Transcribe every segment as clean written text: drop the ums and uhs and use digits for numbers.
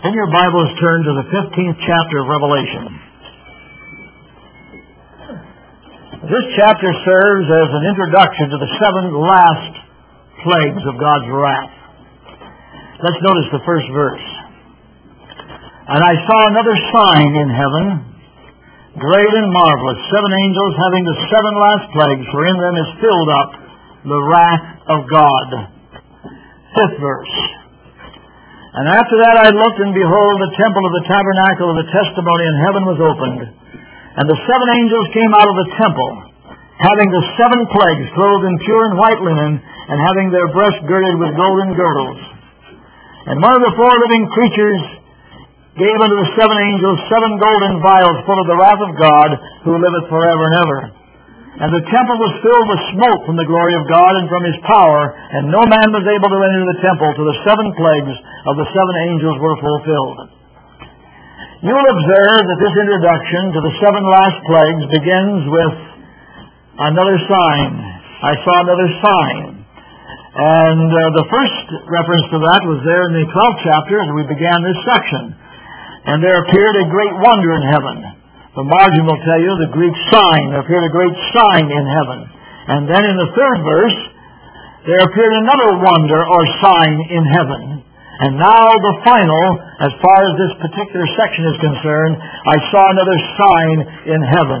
In your Bibles, turn to the 15th chapter of Revelation. This chapter serves as an introduction to the 7 last plagues of God's wrath. Let's notice the first verse. And I saw another sign in heaven, great and marvelous, 7 angels having the 7 last plagues, for in them is filled up the wrath of God. 5th verse. And after that I looked, and behold, the temple of the tabernacle of the testimony in heaven was opened. And the 7 angels came out of the temple, having the 7 plagues, clothed in pure and white linen, and having their breasts girded with golden girdles. And one of the 4 living creatures gave unto the 7 angels 7 golden vials full of the wrath of God, who liveth forever and ever. And the temple was filled with smoke from the glory of God and from His power, and no man was able to enter the temple till the 7 plagues of the 7 angels were fulfilled. You will observe that this introduction to the 7 last plagues begins with another sign. I saw another sign. And the first reference to that was there in the 12th chapter as we began this section. And there appeared a great wonder in heaven. The margin will tell you the Greek sign. There appeared a great sign in heaven. And then in the 3rd verse, there appeared another wonder or sign in heaven. And now the final, as far as this particular section is concerned, I saw another sign in heaven.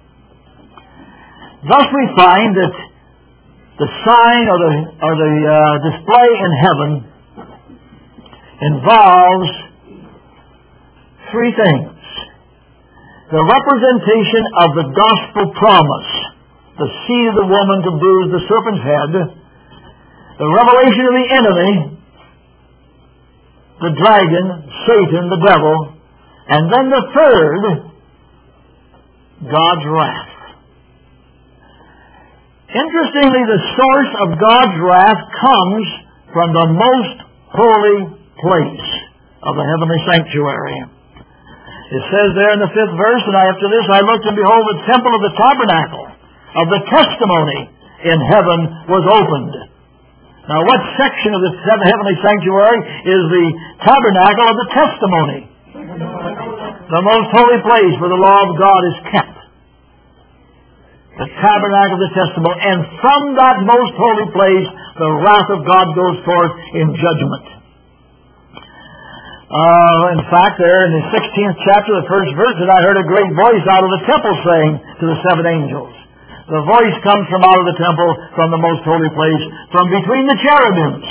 Thus we find that the sign or the display in heaven involves 3 things. The representation of the gospel promise, the seed of the woman to bruise the serpent's head, the revelation of the enemy, the dragon, Satan, the devil, and then the 3rd, God's wrath. Interestingly, the source of God's wrath comes from the most holy place of the heavenly sanctuary. It says there in the 5th verse, and after this I looked, and behold, the temple of the tabernacle of the testimony in heaven was opened. Now, what section of the heavenly sanctuary is the tabernacle of the testimony? The most holy place where the law of God is kept. The tabernacle of the testimony. And from that most holy place, the wrath of God goes forth in judgment. In fact, there in the 16th chapter, the 1st verse, that I heard a great voice out of the temple saying to the 7 angels. The voice comes from out of the temple, from the most holy place, from between the cherubims.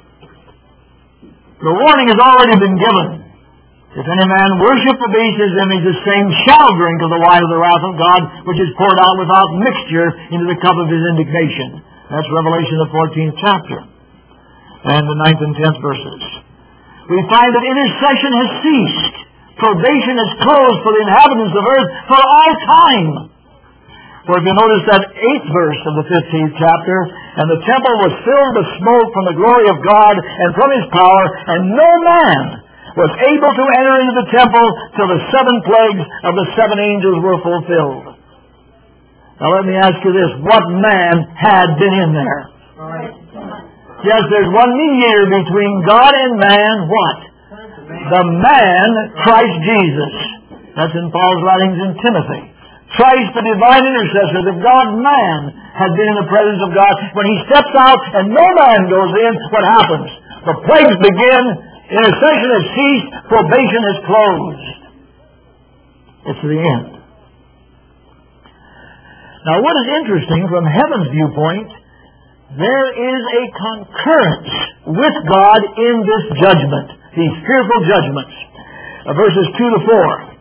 The warning has already been given. If any man worship the beast, his image, the same shall drink of the wine of the wrath of God, which is poured out without mixture into the cup of His indignation. That's Revelation, the 14th chapter, and the 9th and 10th verses. We find that intercession has ceased. Probation is closed for the inhabitants of earth for all time. For if you notice that 8th verse of the 15th chapter, and the temple was filled with smoke from the glory of God and from His power, and no man was able to enter into the temple till the 7 plagues of the 7 angels were fulfilled. Now let me ask you this. What man had been in there? Yes, there's one mediator between God and man. What? The man, Christ Jesus. That's in Paul's writings in Timothy. Christ, the divine intercessor, the God-man, had been in the presence of God. When He steps out and no man goes in, what happens? The plagues begin, intercession has ceased, probation is closed. It's the end. Now, what is interesting from heaven's viewpoint, there is a concurrence with God in this judgment, these fearful judgments. Verses 2 to 4.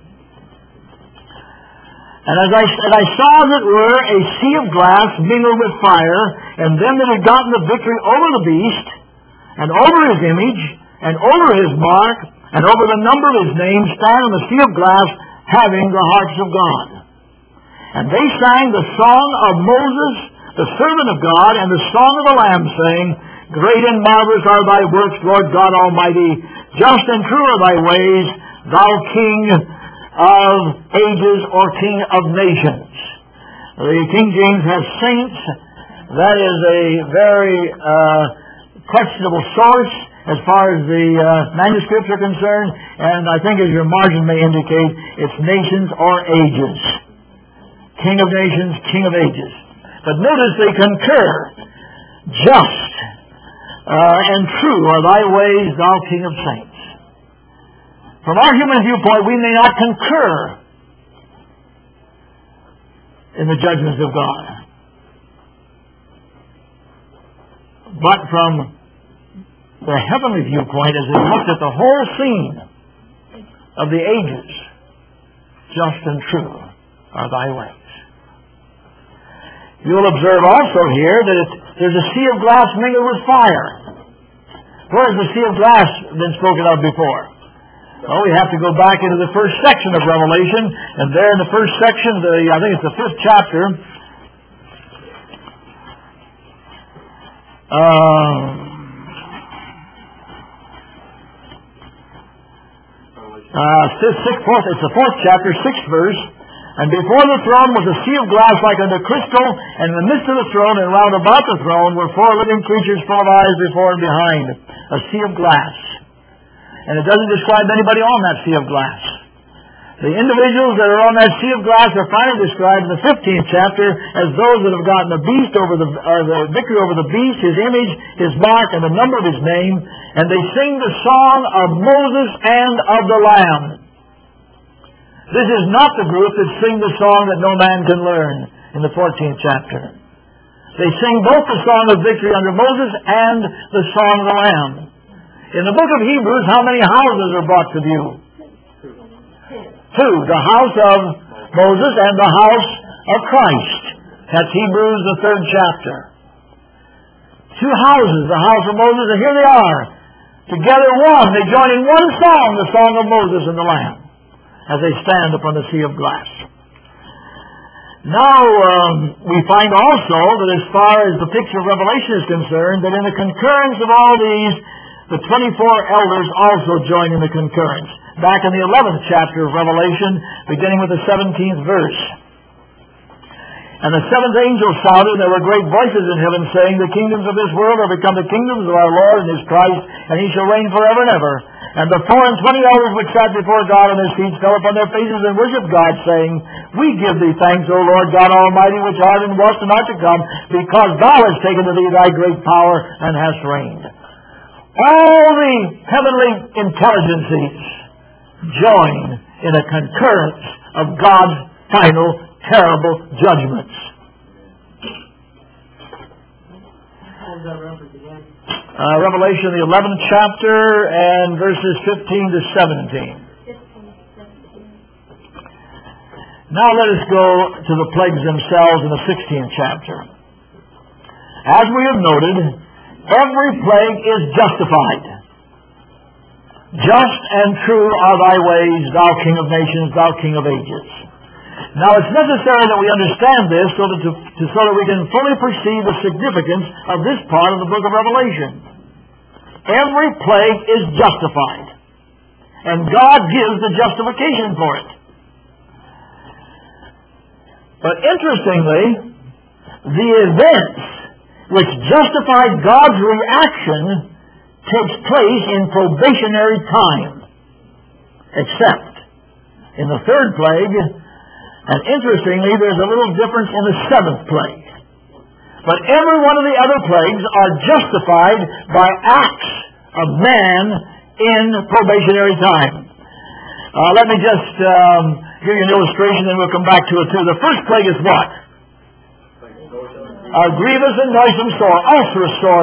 And as I said, I saw, as it were, a sea of glass mingled with fire, and them that had gotten the victory over the beast, and over his image, and over his mark, and over the number of his name, stand on the sea of glass, having the harps of God. And they sang the song of Moses, the servant of God, and the song of the Lamb, saying, Great and marvelous are thy works, Lord God Almighty. Just and true are thy ways, thou King of ages, or King of nations. The King James has saints. That is a very questionable source. as far as the manuscripts are concerned, and I think as your margin may indicate, it's nations or ages. King of nations, King of ages. But notice they concur. Just and true are thy ways, thou King of saints. From our human viewpoint, we may not concur in the judgments of God. But from the heavenly viewpoint, as we looked at the whole scene of the ages, just and true are thy ways. You'll observe also here that there's a sea of glass mingled with fire. Where has the sea of glass been spoken of before? Well, we have to go back into the first section of Revelation, and there in the first section, I think it's the 5th chapter, 4th chapter, 6th verse. And before the throne was a sea of glass like unto crystal, and in the midst of the throne and round about the throne were 4 living creatures full of eyes before and behind. A sea of glass. And it doesn't describe anybody on that sea of glass. The individuals that are on that sea of glass are finally described in the 15th chapter as those that have gotten the beast over the victory over the beast, his image, his mark, and the number of his name, and they sing the song of Moses and of the Lamb. This is not the group that sing the song that no man can learn in the 14th chapter. They sing both the song of victory under Moses and the song of the Lamb. In the book of Hebrews, how many houses are brought to view? 2. The house of Moses and the house of Christ. That's Hebrews, the 3rd chapter. 2 houses, the house of Moses, and here they are. Together one. They join in one song, the song of Moses and the Lamb, as they stand upon the sea of glass. Now, we find also that as far as the picture of Revelation is concerned, that in the concurrence of all these, the 24 elders also join in the concurrence. Back in the 11th chapter of Revelation, beginning with the 17th verse. And the 7th angel shouted, and there were great voices in heaven saying, the kingdoms of this world are become the kingdoms of our Lord and his Christ, and he shall reign forever and ever. And the 24 elders which sat before God on their seats fell upon their faces and worshipped God, saying, we give thee thanks, O Lord God Almighty, which art and wast and art to come, because thou hast taken to thee thy great power and hast reigned. All the heavenly intelligences join in a concurrence of God's final terrible judgments. How was that reference again? Revelation, the 11th chapter, and verses 15 to 17. Now let us go to the plagues themselves in the 16th chapter. As we have noted, every plague is justified. Just and true are thy ways, thou King of nations, thou King of ages. Now it's necessary that we understand this so that we can fully perceive the significance of this part of the book of Revelation. Every plague is justified. And God gives the justification for it. But interestingly, the events which justify God's reaction takes place in probationary time. Except in the 3rd plague, and interestingly, there's a little difference in the 7th plague. But every one of the other plagues are justified by acts of man in probationary time. Let me just give you an illustration, then we'll come back to it too. The first plague is what? A grievous and noisome sore, ulcerous sore.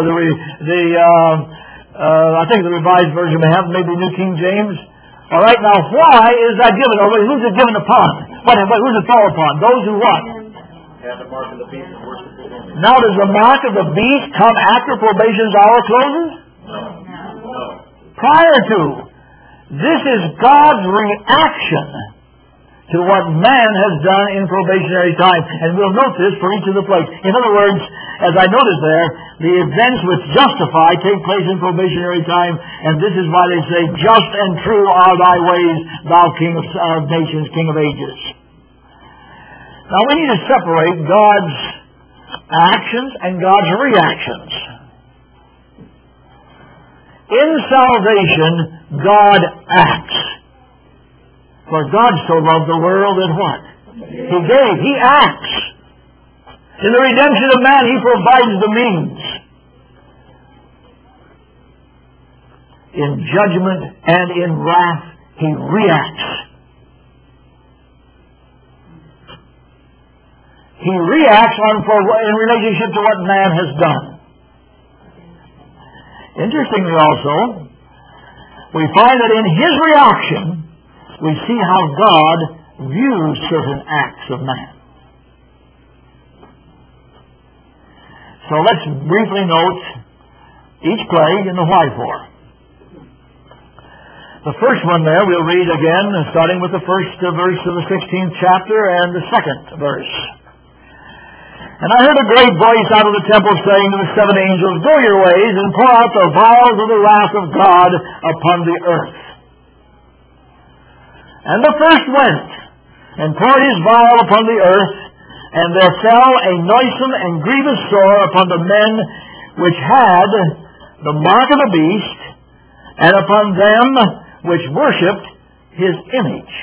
I think the Revised Version may have, maybe New King James. All right, now why is that given? Or who's it given upon? Who's it fall upon? Those who what? Have the mark of the beast and worship his image. Now does the mark of the beast come after probation's hour closes? No. Prior to. This is God's reaction to what man has done in probationary time. And we'll note this for each of the plagues. In other words, as I noticed there, the events which justify take place in probationary time, and this is why they say, just and true are thy ways, thou King of nations, King of ages. Now we need to separate God's actions and God's reactions. In salvation, God acts. For God so loved the world that what? He gave. He acts. In the redemption of man, He provides the means. In judgment and in wrath, He reacts. He reacts in relationship to what man has done. Interestingly also, we find that in His reaction, we see how God views certain acts of man. So let's briefly note each plague and the why for. The first one there we'll read again, starting with the first verse of the 16th chapter and the second verse. And I heard a great voice out of the temple saying to the seven angels, Go your ways and pour out the vials of the wrath of God upon the earth. And the first went and poured his vial upon the earth, and there fell a noisome and grievous sore upon the men which had the mark of the beast, and upon them which worshipped his image.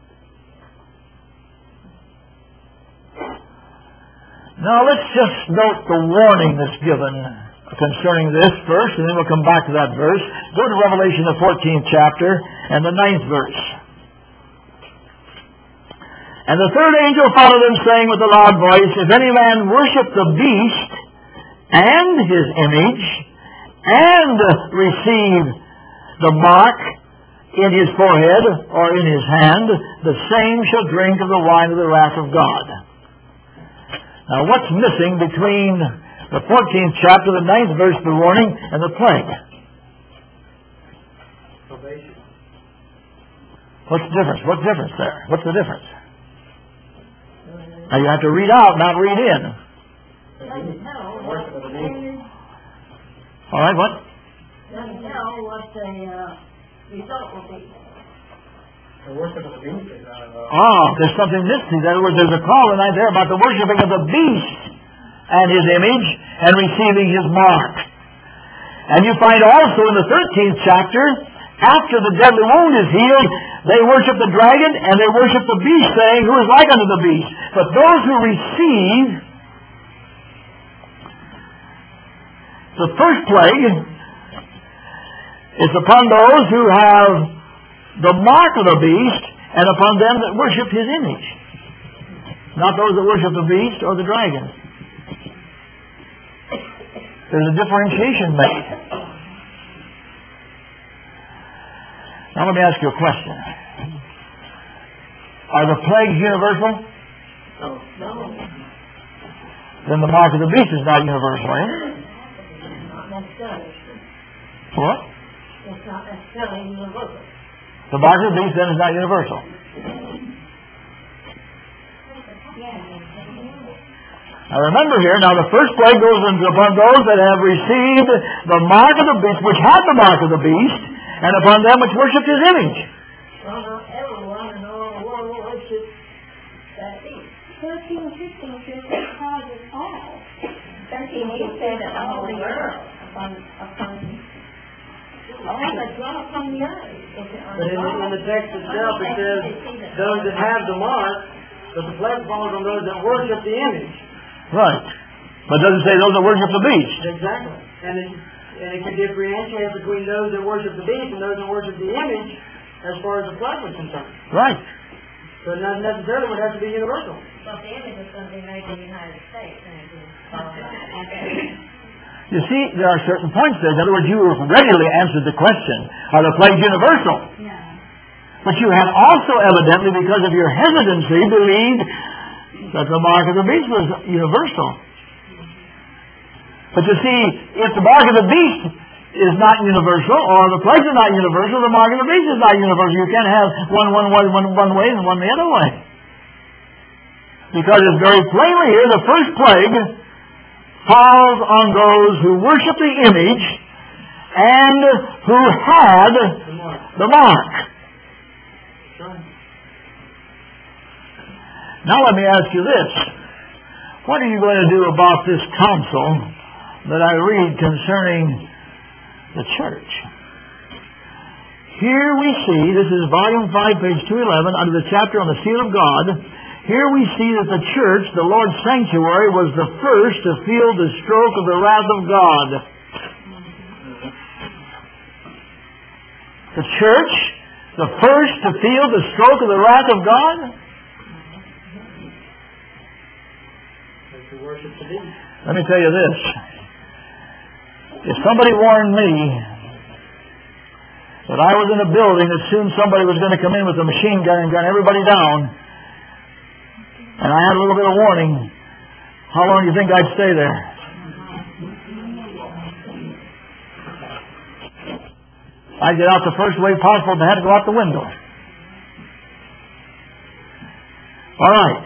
Now let's just note the warning that's given concerning this first, and then we'll come back to that verse. Go to Revelation, the 14th chapter, and the 9th verse. And the third angel followed them, saying with a loud voice, If any man worship the beast and his image, and receive the mark in his forehead or in his hand, the same shall drink of the wine of the wrath of God. Now what's missing between the 14th chapter, the 9th verse, the warning, and the plague? Salvation. What's the difference? What's the difference there? What's the difference? Now you have to read out, not read in. Worship of the beast. All right, what? Doesn't tell what the result will be. The worship of the beast is There's something missing. In other words, there's a call tonight there about the worshiping of the beast and his image and receiving his mark. And you find also in the 13th chapter, after the deadly wound is healed, they worship the dragon and they worship the beast, saying, Who is like unto the beast? But those who receive the first plague is upon those who have the mark of the beast, and upon them that worship his image. Not those that worship the beast or the dragon. There's a differentiation made. Now let me ask you a question. Are the plagues universal? No. Then the mark of the beast is not universal, eh? Not necessarily. What? It's not necessarily universal. The mark of the beast then is not universal. Now remember here, now the first plague goes upon those that have received the mark of the beast, which had the mark of the beast, and upon them which worshipped his image. Well, not everyone in all the world will worship that beast. 13 and 15 says it causes all. 13 says that all the earth upon all that dwell upon the earth. But in the text itself it says those that have the mark, but the plague falls on those that worship the image. Right. But it doesn't say those that worship the beast. Exactly. And it can differentiate between those that worship the beast and those that worship the image as far as the plague is concerned. Right. So it not necessarily would have to be universal. But the image is going to be made in the United States. You see, there are certain points there. In other words, you readily answered the question, are the plagues universal? No. But you had also evidently, because of your hesitancy, believed that the mark of the beast was universal. But you see, if the mark of the beast is not universal, or the plagues are not universal, the mark of the beast is not universal. You can't have one way and one the other way. Because it's very plainly here, the first plague falls on those who worship the image and who had the mark. Now let me ask you this. What are you going to do about this counsel that I read concerning the church? Here we see, this is volume 5, page 211, under the chapter on the seal of God. Here we see that the church, the Lord's sanctuary, was the first to feel the stroke of the wrath of God. The church, the first to feel the stroke of the wrath of God? Let me tell you this. If somebody warned me that I was in a building that soon somebody was going to come in with a machine gun and gun everybody down, and I had a little bit of warning, how long do you think I'd stay there? I'd get out the first way possible and I had to go out the window. All right.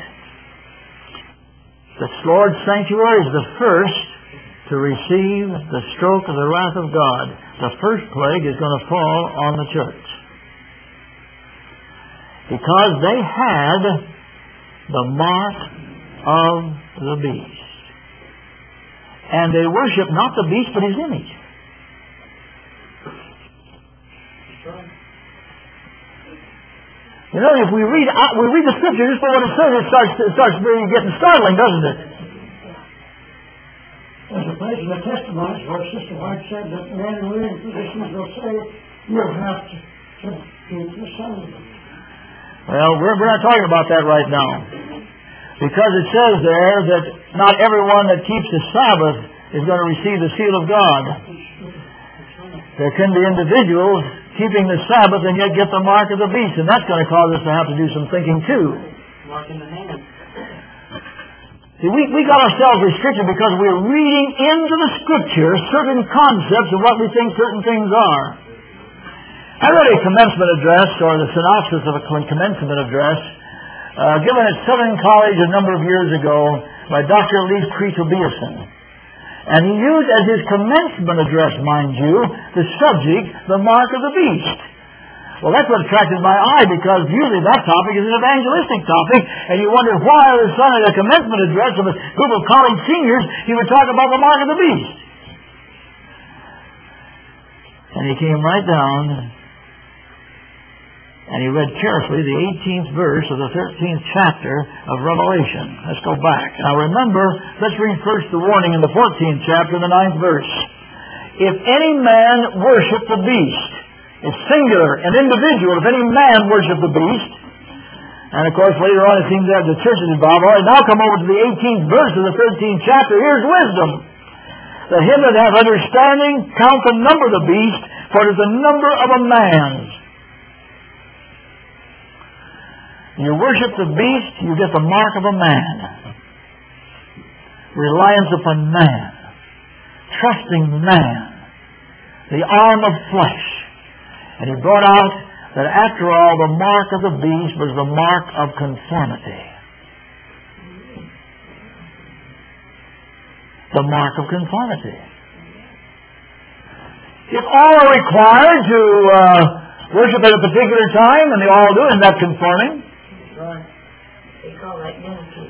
The Lord's sanctuary is the first to receive the stroke of the wrath of God. The first plague is going to fall on the church. Because they had the mark of the beast. And they worship not the beast but his image. You know, if we read the Scripture just for what it says, it starts really getting startling, doesn't it? There's a place in the testimonies where Sister White said that men and women physicians will say you'll have to keep the Sabbath. Well, we're not talking about that right now. Because it says there that not everyone that keeps the Sabbath is going to receive the seal of God. There can be individuals keeping the Sabbath and yet get the mark of the beast, and that's going to cause us to have to do some thinking too. Mark in the hand. See, we got ourselves restricted because we're reading into the Scripture certain concepts of what we think certain things are. I read a commencement address, or the synopsis of a commencement address, given at Southern College a number of years ago by Dr. Leif Kriegel-Biasen. And he used as his commencement address, mind you, the subject, the mark of the beast. Well, that's what attracted my eye, because usually that topic is an evangelistic topic, and you wonder why all of a sudden at a commencement address of a group of college seniors, he would talk about the mark of the beast. And he came right down, and he read carefully the 18th verse of the 13th chapter of Revelation. Let's go back. Now remember, let's read first the warning in the 14th chapter, the 9th verse. If any man worship the beast, it's singular, an individual, if any man worship the beast, and of course later on it seems that the church is involved. All right, now come over to the 18th verse of the 13th chapter. Here's wisdom. That him that hath understanding count the number of the beast, for it is the number of a man. You worship the beast, you get the mark of a man. Reliance upon man. Trusting man. The arm of flesh. And he brought out that after all, the mark of the beast was the mark of conformity. The mark of conformity. If all are required to worship at a particular time, and they all do, isn't that conforming? Right. They call that unity.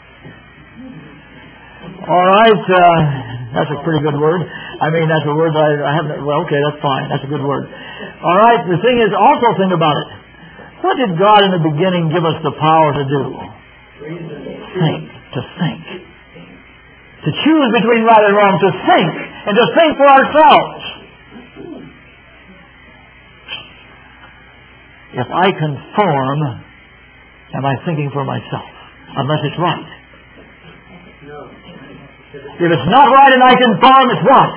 All right, that's a pretty good word. I mean, that's a word I haven't... Well, okay, that's fine. That's a good word. All right, the thing is, also think about it. What did God in the beginning give us the power to do? Think. To think. To choose between right and wrong. To think. And to think for ourselves. If I conform, am I thinking for myself? Unless it's right. If it's not right and I conform, it's what?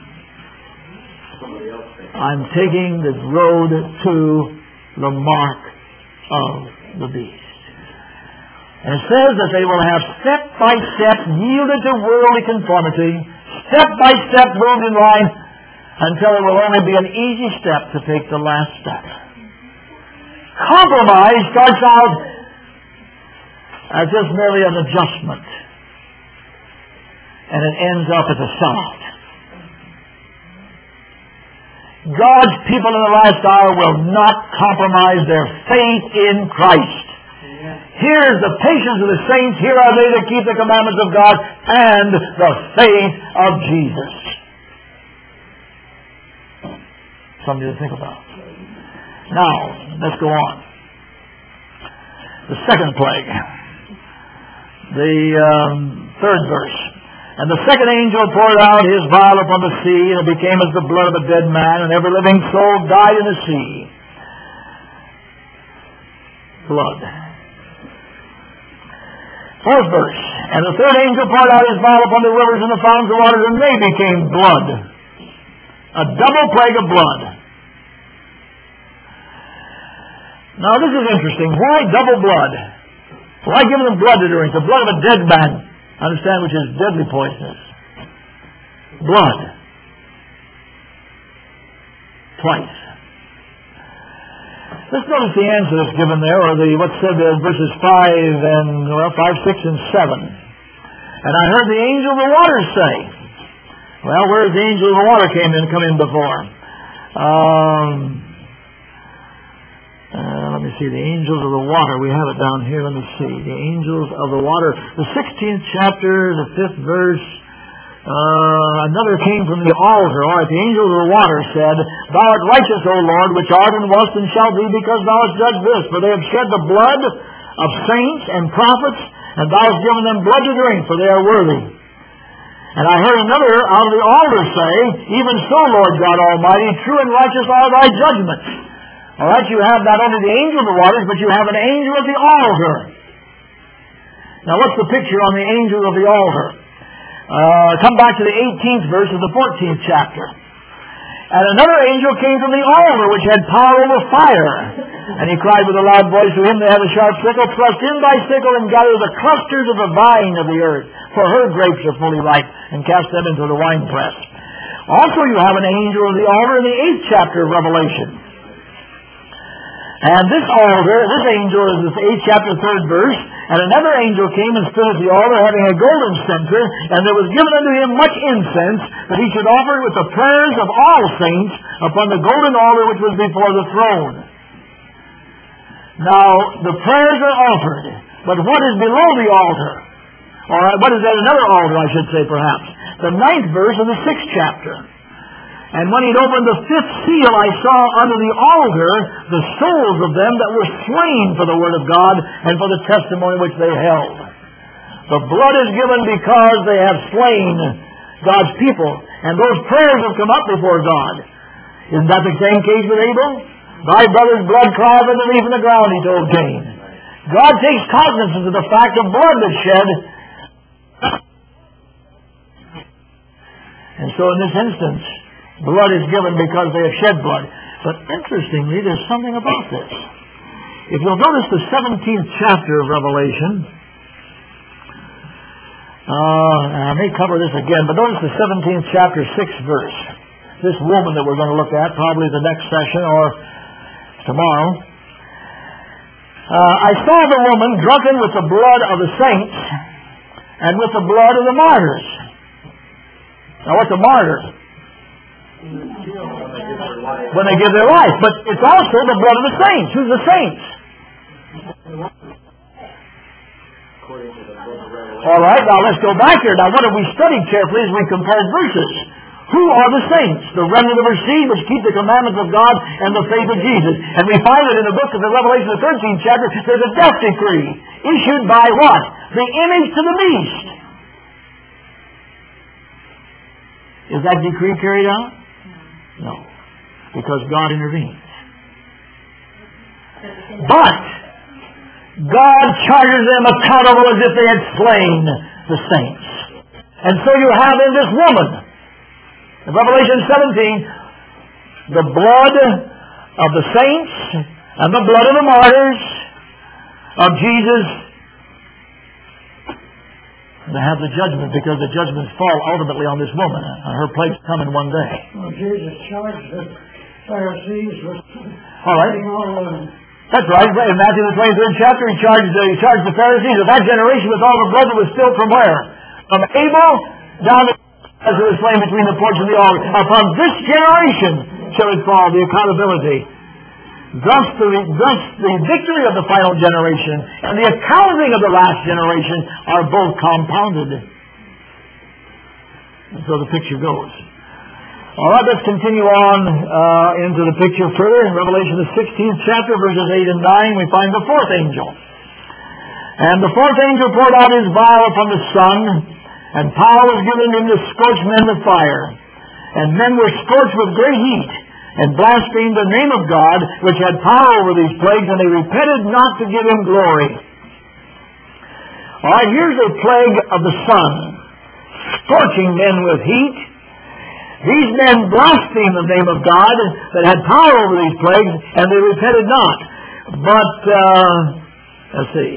I'm taking the road to the mark of the beast. And it says that they will have step by step yielded to worldly conformity, step by step moved in line, until it will only be an easy step to take the last step. Compromise starts out as just merely an adjustment, and it ends up as a sellout. God's people in the last hour will not compromise their faith in Christ. Here's the patience of the saints. Here are they that keep the commandments of God and the faith of Jesus. Something to think about. Now, let's go on. The second plague. The third verse. And the second angel poured out his vial upon the sea, and it became as the blood of a dead man, and every living soul died in the sea. Blood. Fourth verse. And the third angel poured out his vial upon the rivers and the fountains of waters, and they became blood. A double plague of blood. Now this is interesting. Why double blood? Why give them blood to drink? The blood of a dead man, understand, which is deadly poisonous. Blood. Twice. Let's notice the answer that's given there, or what's said there in verses 5, 6, and 7. And I heard the angel of the waters say. Well, where's the angel of the water come in before? Let me see, the angels of the water. We have it down here. Let me see. The angels of the water. The 16th chapter, the 5th verse. Another came from the altar. All right, the angel of the water said, Thou art righteous, O Lord, which art and wast and shalt be, because thou hast judged this. For they have shed the blood of saints and prophets, and thou hast given them blood to drink, for they are worthy. And I heard another out of the altar say, Even so, Lord God Almighty, true and righteous are thy judgments. All right, you have not only the angel of the waters, but you have an angel of the altar. Now, what's the picture on the angel of the altar? Come back to the 18th verse of the 14th chapter. And another angel came from the altar, which had power over fire. And he cried with a loud voice to him that had a sharp sickle, Thrust in thy sickle and gather the clusters of the vine of the earth, for her grapes are fully ripe, and cast them into the winepress. Also you have an angel of the altar in the 8th chapter of Revelation. And this altar, this angel is the 8th chapter, 3rd verse. And another angel came and stood at the altar, having a golden censer, and there was given unto him much incense, that he should offer it with the prayers of all saints upon the golden altar which was before the throne. Now, the prayers are offered, but what is below the altar? Or what is at another altar, I should say, perhaps? The 9th verse of the 6th chapter. And when he'd opened the 5th seal, I saw under the altar the souls of them that were slain for the word of God and for the testimony which they held. The blood is given because they have slain God's people, and those prayers have come up before God. Isn't that the same case with Abel? Thy brother's blood crieth unto thee from the ground, he told Cain. God takes cognizance of the fact of blood that's shed. And so in this instance, blood is given because they have shed blood. But interestingly, there's something about this. If you'll notice the 17th chapter of Revelation, I may cover this again, but notice the 17th chapter, 6th verse. This woman that we're going to look at, probably the next session or tomorrow. I saw the woman drunken with the blood of the saints and with the blood of the martyrs. Now, what's a martyr? When they give their life. But it's also the blood of the saints. Who's the saints? All right, now let's go back here. Now, what have we studied carefully as we compared verses? Who are the saints? The remnant of her seed, which keep the commandments of God and the faith of Jesus. And we find it in the book of the Revelation, the 13th chapter, there's a death decree issued by what? The image to the beast. Is that decree carried out? No. Because God intervenes. But God charges them accountable as if they had slain the saints. And so you have in this woman, in Revelation 17, the blood of the saints and the blood of the martyrs of Jesus. To have the judgment, because the judgments fall ultimately on this woman. Her plague's coming one day. Well, Jesus charged the Pharisees with... All right. That's right. In Matthew the 23rd chapter, he charged the Pharisees of that generation with all the blood that was spilled from where? From Abel down to as it was slain between the porch and the altar. Upon this generation shall it fall, the accountability. Thus the victory of the final generation and the accounting of the last generation are both compounded. And so the picture goes. All right, let's continue on into the picture further. In Revelation, the 16th chapter, verses 8 and 9, we find the fourth angel. And the fourth angel poured out his vial upon the sun, and power was given him to scorch men with fire. And men were scorched with great heat, and blasphemed the name of God, which had power over these plagues, and they repented not to give him glory. All right, here's a plague of the sun, scorching men with heat. These men blasphemed the name of God that had power over these plagues, and they repented not. But, let's see.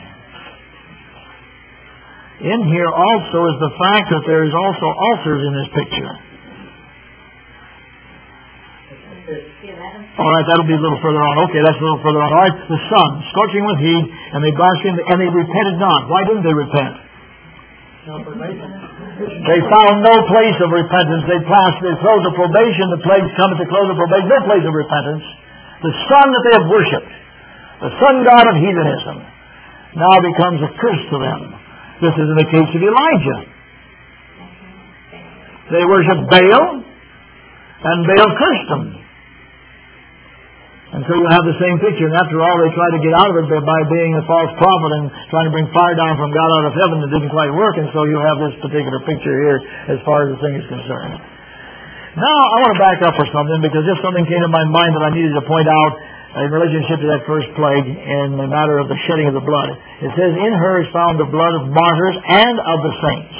In here also is the fact that there is also ulcers in this picture. All right, that'll be a little further on. Okay, that's a little further on. All right, the sun, scorching with heat, and they blasphemed, and they repented not. Why didn't they repent? They found no place of repentance. They passed the close of probation. The plagues come at the close of probation. No place of repentance. The sun that they have worshipped, the sun god of heathenism, now becomes a curse to them. This is in the case of Elijah. They worship Baal, and Baal cursed them. And so you have the same picture. And after all, they tried to get out of it by being a false prophet and trying to bring fire down from God out of heaven. It didn't quite work. And so you have this particular picture here as far as the thing is concerned. Now, I want to back up for something, because just something came to my mind that I needed to point out in relationship to that first plague in the matter of the shedding of the blood. It says, in her is found the blood of martyrs and of the saints.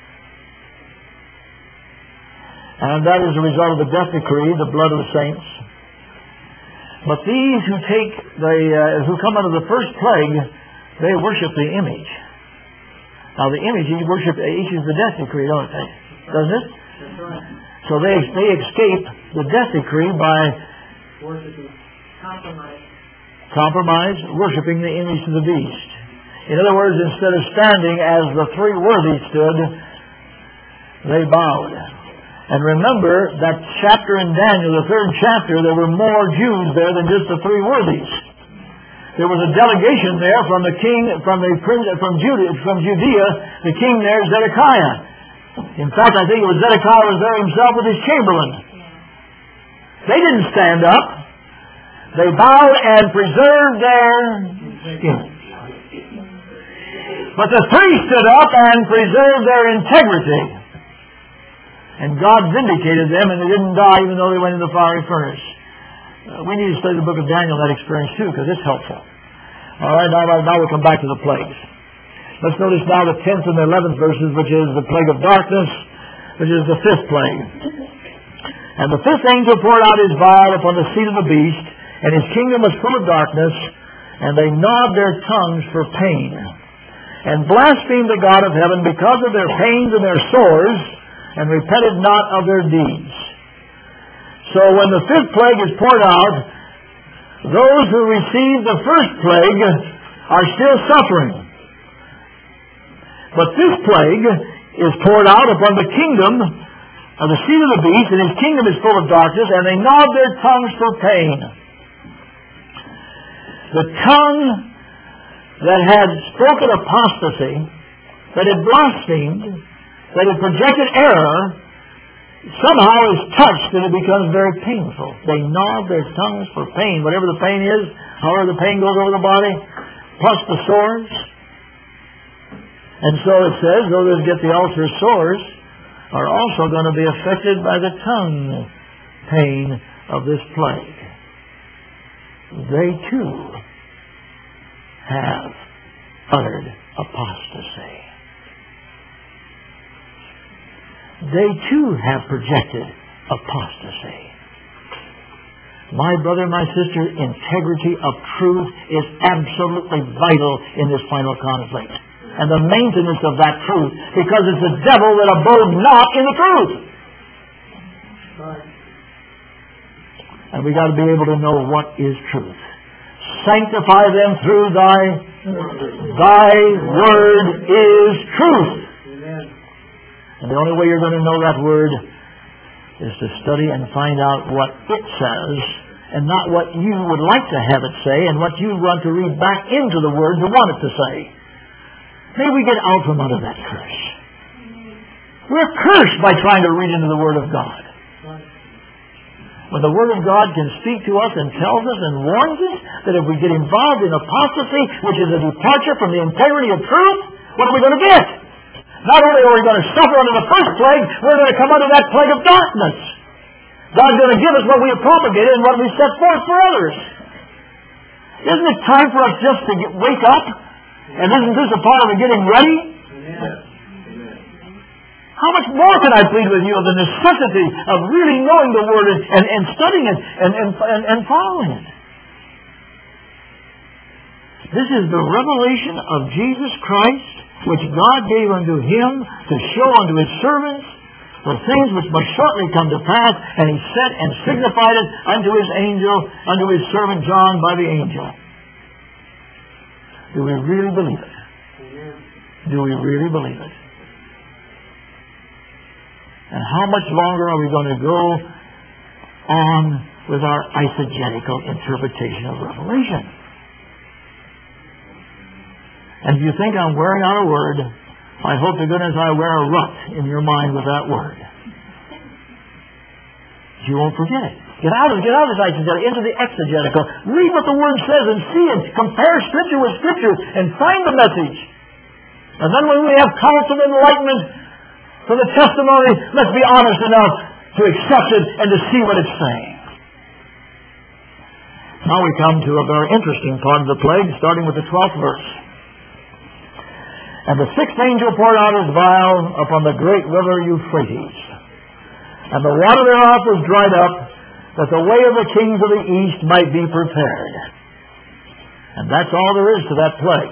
And that is a result of the death decree, the blood of the saints. But these who who come under the first plague, they worship the image. Now the image issues the death decree, don't they? Doesn't it? That's right. So they escape the death decree by Worshiping. compromise, worshiping the image of the beast. In other words, instead of standing as the three worthies stood, they bowed. And remember that chapter in Daniel, the third chapter, there were more Jews there than just the three worthies. There was a delegation there from the king, from Judea, the king there, Zedekiah. In fact, I think it was Zedekiah was there himself with his chamberlain. They didn't stand up. They bowed and preserved their skin. But the three stood up and preserved their integrity. And God vindicated them, and they didn't die even though they went in the fiery furnace. We need to study the book of Daniel, that experience too, because it's helpful. All right, now we'll come back to the plagues. Let's notice now the 10th and the 11th verses, which is the plague of darkness, which is the fifth plague. And the fifth angel poured out his vial upon the seat of the beast, and his kingdom was full of darkness, and they gnawed their tongues for pain, and blasphemed the God of heaven because of their pains and their sores, and repented not of their deeds. So when the fifth plague is poured out, those who received the first plague are still suffering. But this plague is poured out upon the kingdom of the seed of the beast, and his kingdom is full of darkness, and they gnawed their tongues for pain. The tongue that had spoken apostasy, that had blasphemed, that had projected error, somehow is touched and it becomes very painful. They gnaw their tongues for pain. Whatever the pain is, however the pain goes over the body, plus the sores. And so it says, those that get the ulcer sores are also going to be affected by the tongue pain of this plague. They too have uttered apostasy. They too have projected apostasy. My brother, my sister, integrity of truth is absolutely vital in this final conflict. And the maintenance of that truth, because it's the devil that abode not in the truth. And we got to be able to know what is truth. Sanctify them through thy word is truth. And the only way you're going to know that word is to study and find out what it says, and not what you would like to have it say, and what you want to read back into the word to want it to say. May we get out from under that curse. We're cursed by trying to read into the Word of God. when the Word of God can speak to us and tells us and warns us that if we get involved in apostasy, which is a departure from the integrity of truth, what are we going to get? Not only are we going to suffer under the first plague, we're going to come under that plague of darkness. God's going to give us what we have propagated and what we set forth for others. Isn't it time for us just to wake up? And isn't this a part of the getting ready? Yes. How much more can I plead with you of the necessity of really knowing the Word and studying it and following it? This is the revelation of Jesus Christ, which God gave unto Him to show unto His servants the things which must shortly come to pass, and He sent and signified it unto His angel, unto His servant John by the angel. Do we really believe it? Do we really believe it? And how much longer are we going to go on with our eisegetical interpretation of Revelation? And if you think I'm wearing out a word, I hope to goodness I wear a rut in your mind with that word. You won't forget it. Get out of this eisegetical into the exegetical. Read what the Word says and see it. Compare Scripture with Scripture and find the message. And then when we have counsel and enlightenment from the testimony, let's be honest enough to accept it and to see what it's saying. Now we come to a very interesting part of the plague, starting with the 12th verse. And the sixth angel poured out his vial upon the great river Euphrates. And the water thereof was dried up, that the way of the kings of the east might be prepared. And that's all there is to that plague.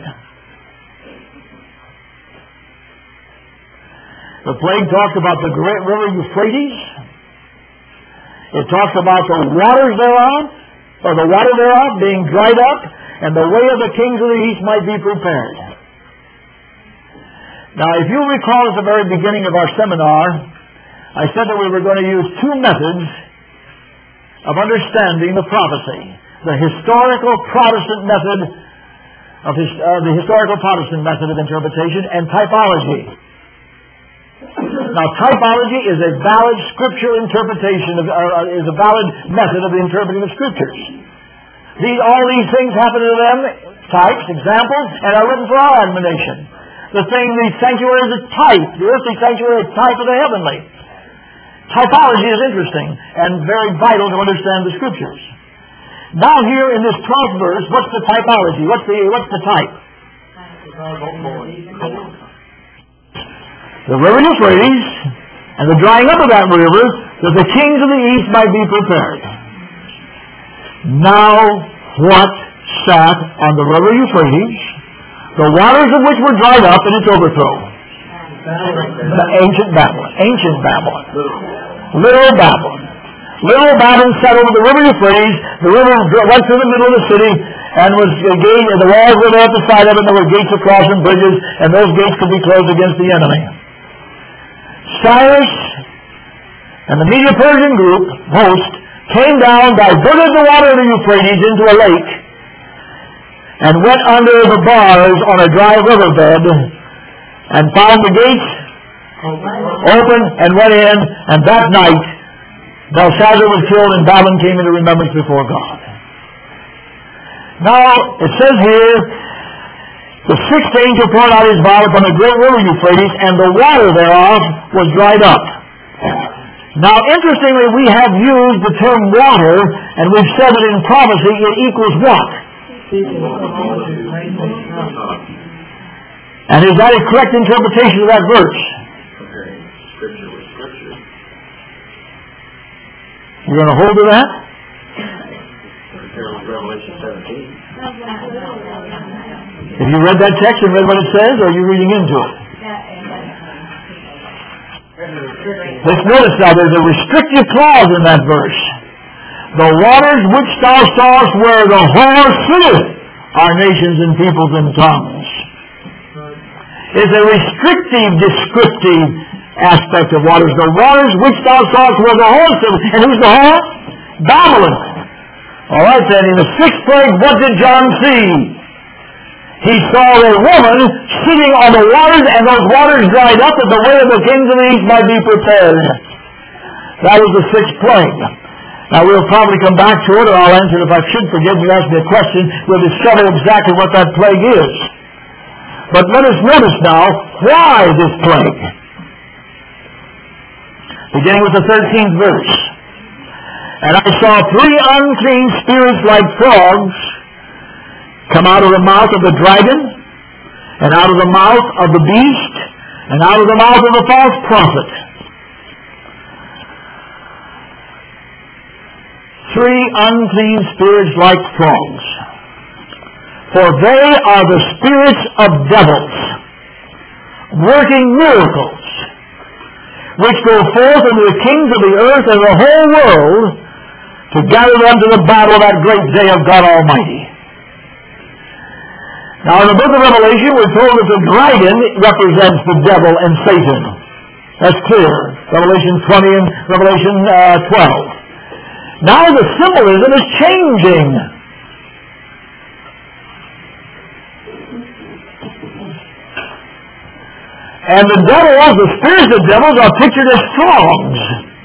The plague talks about the great river Euphrates. It talks about the waters thereof, or the water thereof being dried up, and the way of the kings of the east might be prepared. Now, if you recall at the very beginning of our seminar, I said that we were going to use two methods of understanding the prophecy. The historical Protestant method of interpretation, and typology. Now, typology is a valid scripture interpretation, is a valid method of interpreting the Scriptures. All these things happen to them, types, examples, and are written for our admonition. The sanctuary is a type. The earthly sanctuary is a type of the heavenly. Typology is interesting and very vital to understand the Scriptures. Now here in this 12th verse, what's the typology? What's the type? The river Euphrates, and the drying up of that river, that the kings of the east might be prepared. Now what sat on the river Euphrates, the waters of which were dried up in its overthrow? The ancient Babylon. Ancient Babylon. Little Babylon. Little Babylon sat over the river Euphrates. The river went through the middle of the city and was gated, and the walls were there at the side of it, and there were gates across and bridges, and those gates could be closed against the enemy. Cyrus and the Medo-Persian host came down, diverted the water of the Euphrates into a lake, and went under the bars on a dry riverbed, and found the gates open, and went in, and that night Belshazzar was killed, and Babylon came into remembrance before God. Now, it says here, the sixth angel poured out his vial upon the great river Euphrates, and the water thereof was dried up. Now, interestingly, we have used the term water, and we've said that in prophecy it equals what? And is that a correct interpretation of that verse? Scripture was Scripture. You're going to hold to that? Revelation 17. Have you read that text and read what it says, or are you reading into it? Let's notice now, there's a restrictive clause in that verse. The waters which thou sawest where the whore sitteth are nations and peoples and tongues. It's a restrictive, descriptive aspect of waters. The waters which thou sawest where the whore sitteth. And who's the whore? Babylon. All right then, in the sixth plague, what did John see? He saw a woman sitting on the waters, and those waters dried up, that the way of the kings of the east might be prepared. That was the sixth plague. Now we'll probably come back to it, or I'll answer it if I should forget. You ask me a question, we'll discover exactly what that plague is. But let us notice now, why this plague? Beginning with the 13th verse. And I saw 3 unclean spirits like frogs come out of the mouth of the dragon, and out of the mouth of the beast, and out of the mouth of the false prophet. 3 unclean spirits like frogs. For they are the spirits of devils, working miracles, which go forth unto the kings of the earth and the whole world to gather them to the battle of that great day of God Almighty. Now in the book of Revelation we're told that the dragon represents the devil and Satan. That's clear. Revelation 20 and Revelation 12. Now the symbolism is changing. And the devils, the spirits of devils, are pictured as frogs.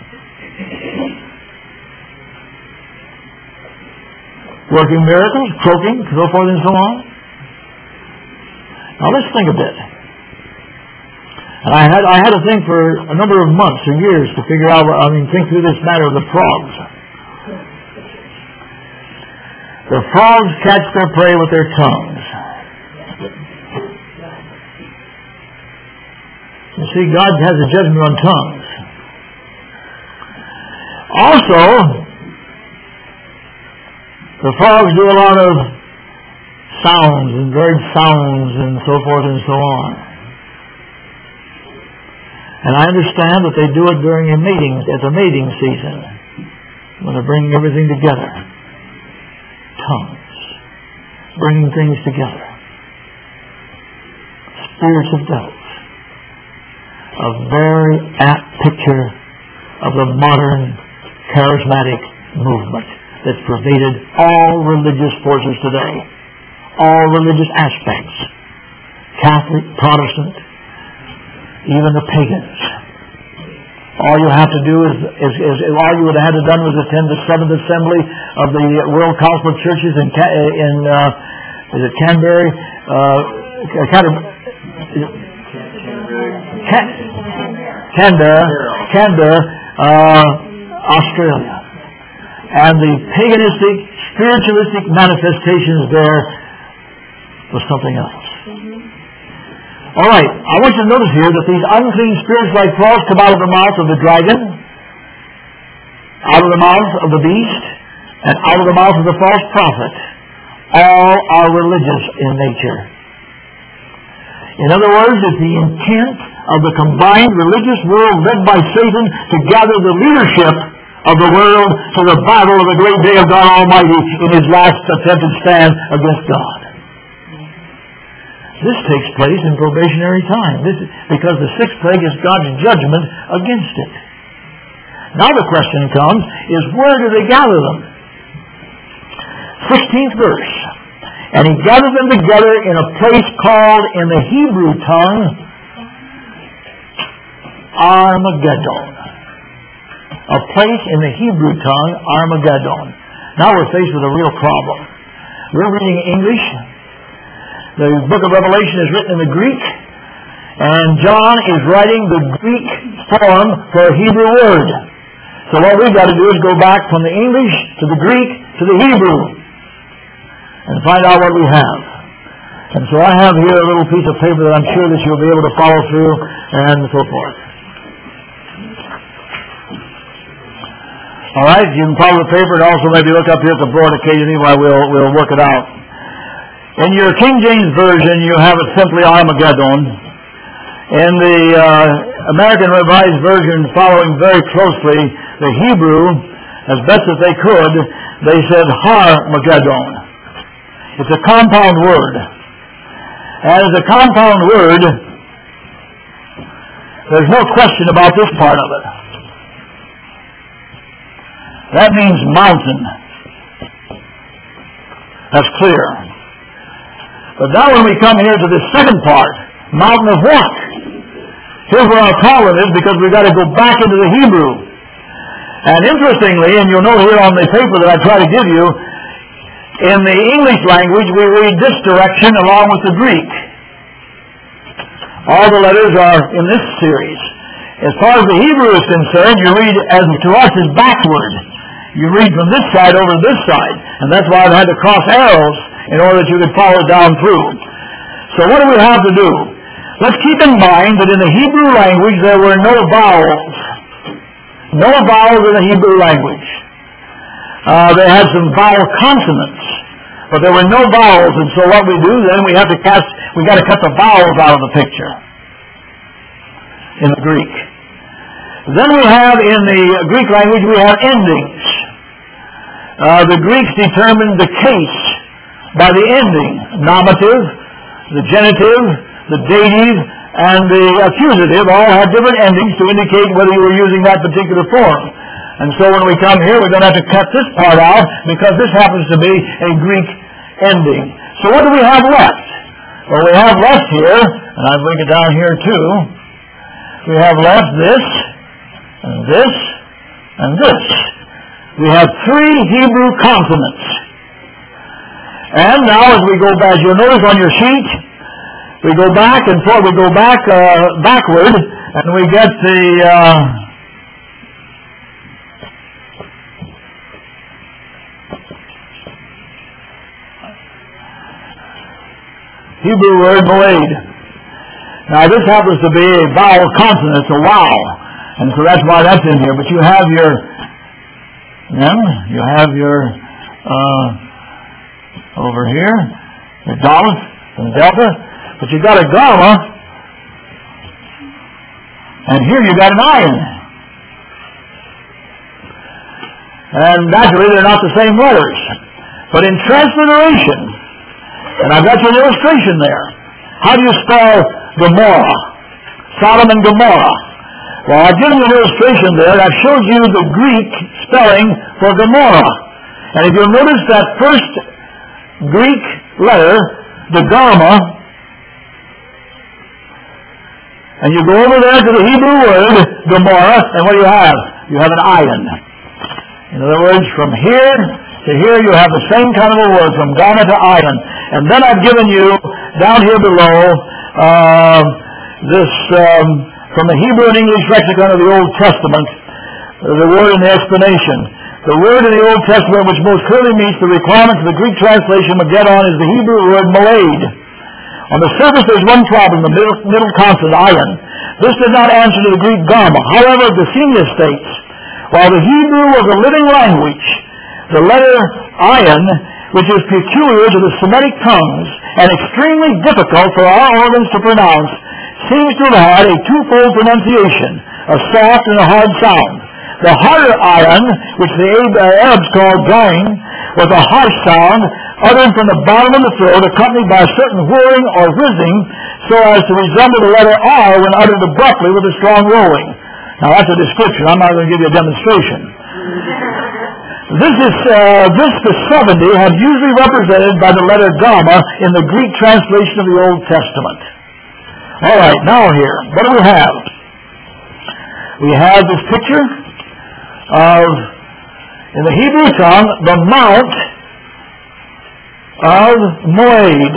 Working miracles, croaking, so forth and so on. Now let's think a bit. And I had to think for a number of months or years to figure out, think through this matter of the frogs. The frogs catch their prey with their tongues. You see, God has a judgment on tongues. Also, the frogs do a lot of sounds and bird sounds and so forth and so on. And I understand that they do it during a mating, at the mating season, when they're bringing everything together. Tongues, bringing things together. Spirits of devils. A very apt picture of the modern charismatic movement that's pervaded all religious forces today. All religious aspects. Catholic, Protestant, even the pagans. All you have to do is all you would have had to done was attend the 7th Assembly of the World Gospel Churches in Canberra, Australia. And the paganistic, spiritualistic manifestations there was something else. All right, I want you to notice here that these unclean spirits like frogs come out of the mouth of the dragon, out of the mouth of the beast, and out of the mouth of the false prophet. All are religious in nature. In other words, it's the intent of the combined religious world led by Satan to gather the leadership of the world to the battle of the great day of God Almighty in his last attempted stand against God. This takes place in probationary time. This is because the 6th plague is God's judgment against it. Now the question comes, is where do they gather them? 16th verse. And he gathered them together in a place called, in the Hebrew tongue, Armageddon. A place in the Hebrew tongue, Armageddon. Now we're faced with a real problem. We're reading English. The book of Revelation is written in the Greek, and John is writing the Greek form for a Hebrew word. So what we've got to do is go back from the English to the Greek to the Hebrew and find out what we have. And so I have here a little piece of paper that I'm sure that you'll be able to follow through and so forth. All right, you can follow the paper and also maybe look up here at the board occasionally while we'll work it out. In your King James Version, you have it simply Armageddon. In the American Revised Version, following very closely the Hebrew, as best as they could, they said Har-Mageddon. It's a compound word. And as a compound word, there's no question about this part of it. That means mountain. That's clear. But now when we come here to the second part, mountain of what? Here's where our problem is, because we've got to go back into the Hebrew. And interestingly, and you'll note here on the paper that I try to give you, in the English language we read this direction along with the Greek. All the letters are in this series. As far as the Hebrew is concerned, you read as to us is backward. You read from this side over to this side. And that's why I've had to cross arrows in order that you could follow down through. So what do we have to do? Let's keep in mind that in the Hebrew language there were no vowels. No vowels in the Hebrew language. They had some vowel consonants, but there were no vowels, and so what we do then, we got to cut the vowels out of the picture in the Greek. Then we have in the Greek language, we have endings. The Greeks determined the case by the ending. Nominative, the genitive, the dative, and the accusative all had different endings to indicate whether you were using that particular form. And so when we come here, we're going to have to cut this part out because this happens to be a Greek ending. So what do we have left? Well, we have left here, and I bring it down here too, we have left this, and this, and this. We have 3 Hebrew consonants. And now as we go back, you'll notice on your sheet, we go back and forth, we go back backward, and we get the Hebrew word moed. Now this happens to be a vowel consonant, it's a wow, and so that's why that's in here. But you have your over here, your Daleth and Delta, but you got a gamma, and here you got an ion. And naturally they're not the same letters. But in transliteration, and I've got you an illustration there. How do you spell Gomorrah? Sodom and Gomorrah. Well, I've given you an illustration there, and I've showed you the Greek spelling for Gomorrah. And if you'll notice that first Greek letter, the gamma, and you go over there to the Hebrew word, Gomorrah, and what do you have? You have an ion. In other words, from here to here you have the same kind of a word, from gamma to ion. And then I've given you, down here below, this, from the Hebrew and English lexicon of the Old Testament, the word in the explanation. The word in the Old Testament which most clearly meets the requirements of the Greek translation Mageddon is the Hebrew word moed. On the surface there's one problem, the middle consonant, ion. This did not answer to the Greek gamma. However, Gesenius states, while the Hebrew was a living language, the letter ion, which is peculiar to the Semitic tongues and extremely difficult for our organs to pronounce, seems to have had a twofold pronunciation, a soft and a hard sound. The harder ion, which the Arabs called gain, was a harsh sound uttered from the bottom of the throat, accompanied by a certain whirring or whizzing, so as to resemble the letter R when uttered abruptly with a strong rolling. Now that's a description. I'm not going to give you a demonstration. This, the 70, have usually represented by the letter gamma in the Greek translation of the Old Testament. All right, now here, what do we have? We have this picture of, in the Hebrew tongue, the mount of Moed.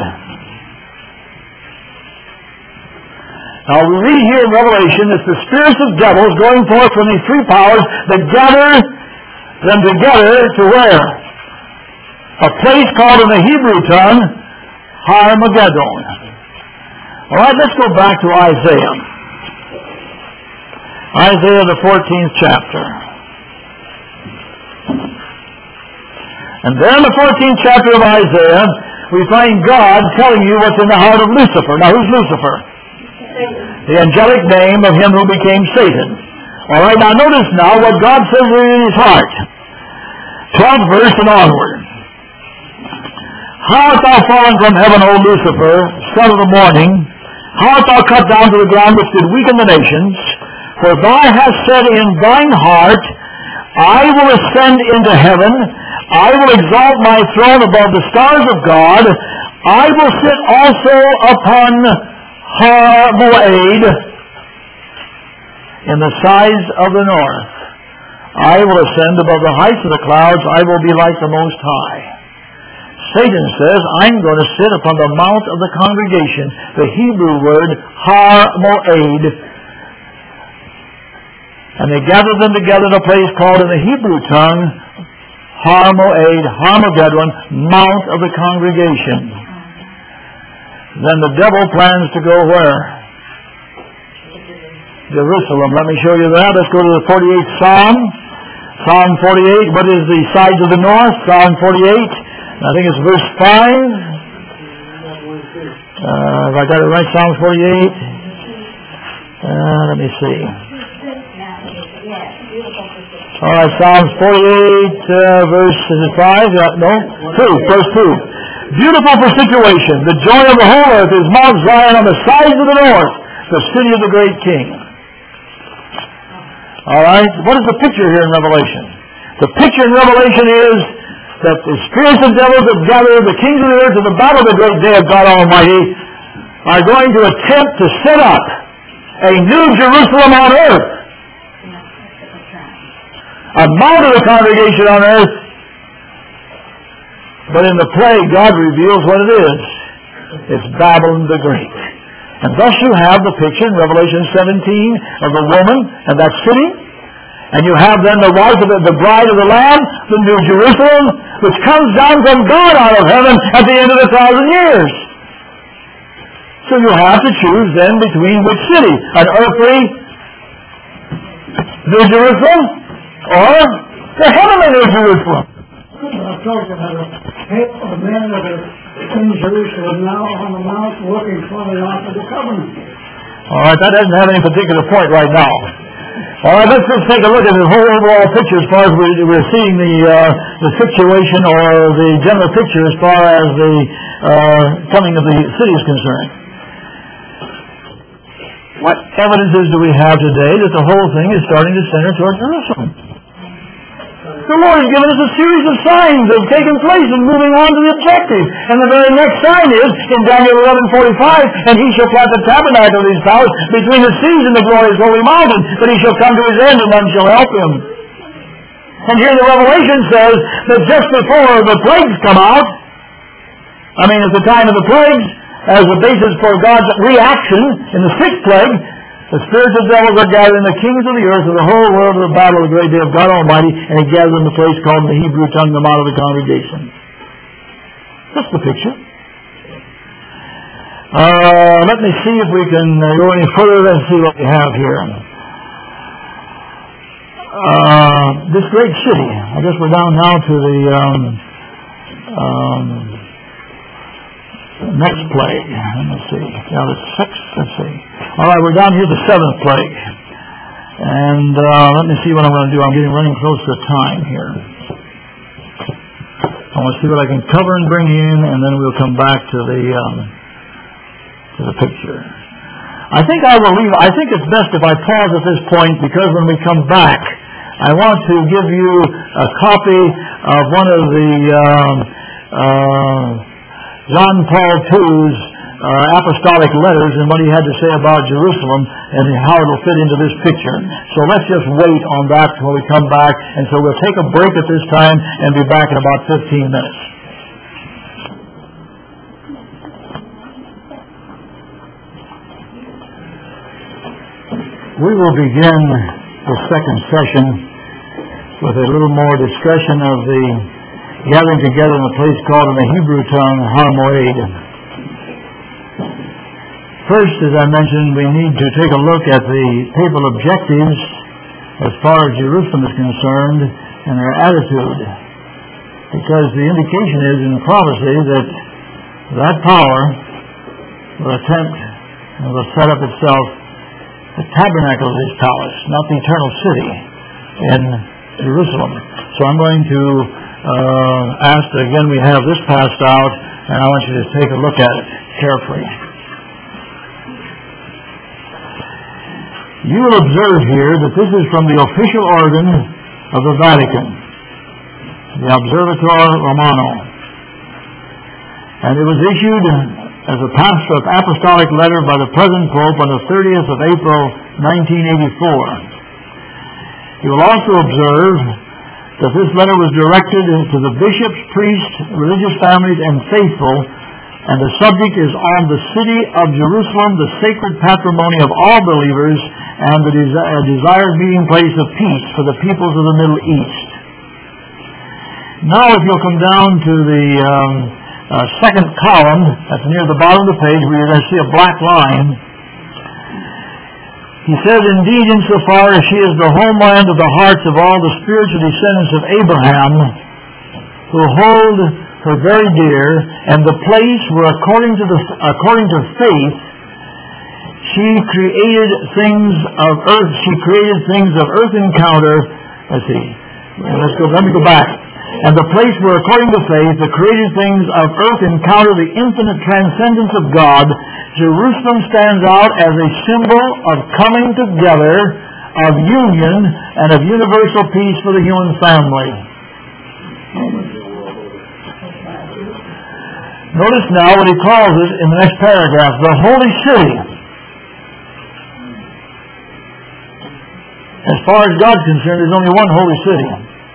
Now we read here in Revelation that the spirits of devils going forth from these 3 powers that gather them together to where? A place called in the Hebrew tongue, Har Mageddon. All right, let's go back to Isaiah. Isaiah, the 14th chapter. And there in the 14th chapter of Isaiah, we find God telling you what's in the heart of Lucifer. Now, who's Lucifer? The angelic name of him who became Satan. All right, now notice now what God says in his heart. 12th verse and onward. How art thou fallen from heaven, O Lucifer, son of the morning? How art thou cut down to the ground which did weaken the nations? For thou hast said in thine heart, I will ascend into heaven, I will exalt my throne above the stars of God, I will sit also upon Har Moed in the sides of the north. I will ascend above the heights of the clouds. I will be like the Most High. Satan says, I'm going to sit upon the mount of the congregation. The Hebrew word, Har Moed. And they gathered them together in a place called in the Hebrew tongue, Har Moed, Harmageddon, Mount of the Congregation. Then the devil plans to go where? Jerusalem. Let me show you that. Let's go to the 48th Psalm. Psalm 48. What is the sides of the north? Psalm 48. I think it's verse 5. Have I got it right? Psalm 48. Let me see. All right, Psalms 48, verse, is it 5? No? 2, verse 2. Beautiful for situation. The joy of the whole earth is Mount Zion on the sides of the north, the city of the great King. All right, what is the picture here in Revelation? The picture in Revelation is that the spirits of devils have gathered, the kings of the earth, to the battle of the great day of God Almighty, are going to attempt to set up a new Jerusalem on earth. A mount of the congregation on earth. But in the plague, God reveals what it is. It's Babylon the Great. And thus you have the picture in Revelation 17 of the woman and that city. And you have then the wife of the bride of the Lamb, the New Jerusalem, which comes down from God out of heaven at the end of 1,000 years. So you have to choose then between which city? An earthly New Jerusalem or the heavenly New Jerusalem? I'm talking about a men that are in Jerusalem now on the mount looking for the Ark of the Covenant. All right, that doesn't have any particular point right now. All right, let's just take a look at the whole overall picture as far as we're seeing the situation or the general picture as far as the coming of the city is concerned. What evidences do we have today that the whole thing is starting to center toward Jerusalem? The Lord has given us a series of signs that have taken place and moving on to the objective. And the very next sign is in Daniel 11:45, and he shall plant the tabernacle of his palace between the seas and the glorious holy mountain, but he shall come to his end and none shall help him. And here the Revelation says that just before the plagues come out, at the time of the plagues, as the basis for God's reaction in the sixth plague, the spirits of devils are gathering the kings of the earth of the whole world of the battle of the great day of God Almighty, and he gathers in the place called in the Hebrew tongue the mount of the congregation. That's the picture. Let me see if we can go any further and see what we have here. This great city. I guess we're down now to the next plague. Let me see. Yeah, the sixth. Let's see. All right, we're down here to the seventh plague. And let me see what I'm going to do. I'm running close to time here. I want to see what I can cover and bring in, and then we'll come back to the picture. I think it's best if I pause at this point, because when we come back, I want to give you a copy of one of the John Paul II's apostolic letters and what he had to say about Jerusalem and how it will fit into this picture. So let's just wait on that till we come back. And so we'll take a break at this time and be back in about 15 minutes. We will begin the second session with a little more discussion of the gathering together in a place called in the Hebrew tongue, Har Moed. First, as I mentioned, we need to take a look at the papal objectives as far as Jerusalem is concerned and their attitude. Because the indication is in prophecy that power will attempt and will set up itself the tabernacle of his palace, not the eternal city in Jerusalem. So I'm going to ask that again we have this passed out, and I want you to take a look at it carefully. You will observe here that this is from the official organ of the Vatican, the Observator Romano. And it was issued as a apostolic letter by the present Pope on the 30th of April, 1984. You will also observe that this letter was directed to the bishops, priests, religious families, and faithful, and the subject is on the city of Jerusalem, the sacred patrimony of all believers, and the desired meeting place of peace for the peoples of the Middle East. Now if you'll come down to the second column, that's near the bottom of the page, where you're going to see a black line. He says, indeed, insofar as she is the homeland of the hearts of all the spiritual descendants of Abraham, who hold her very dear, and the place where according to faith she created things of earth encounter. Let's see. Let me go back. And the place where according to faith the created things of earth encounter the infinite transcendence of God, Jerusalem stands out as a symbol of coming together, of union, and of universal peace for the human family. Notice now what he calls it in the next paragraph, the holy city. As far as God's concerned, there's only one holy city.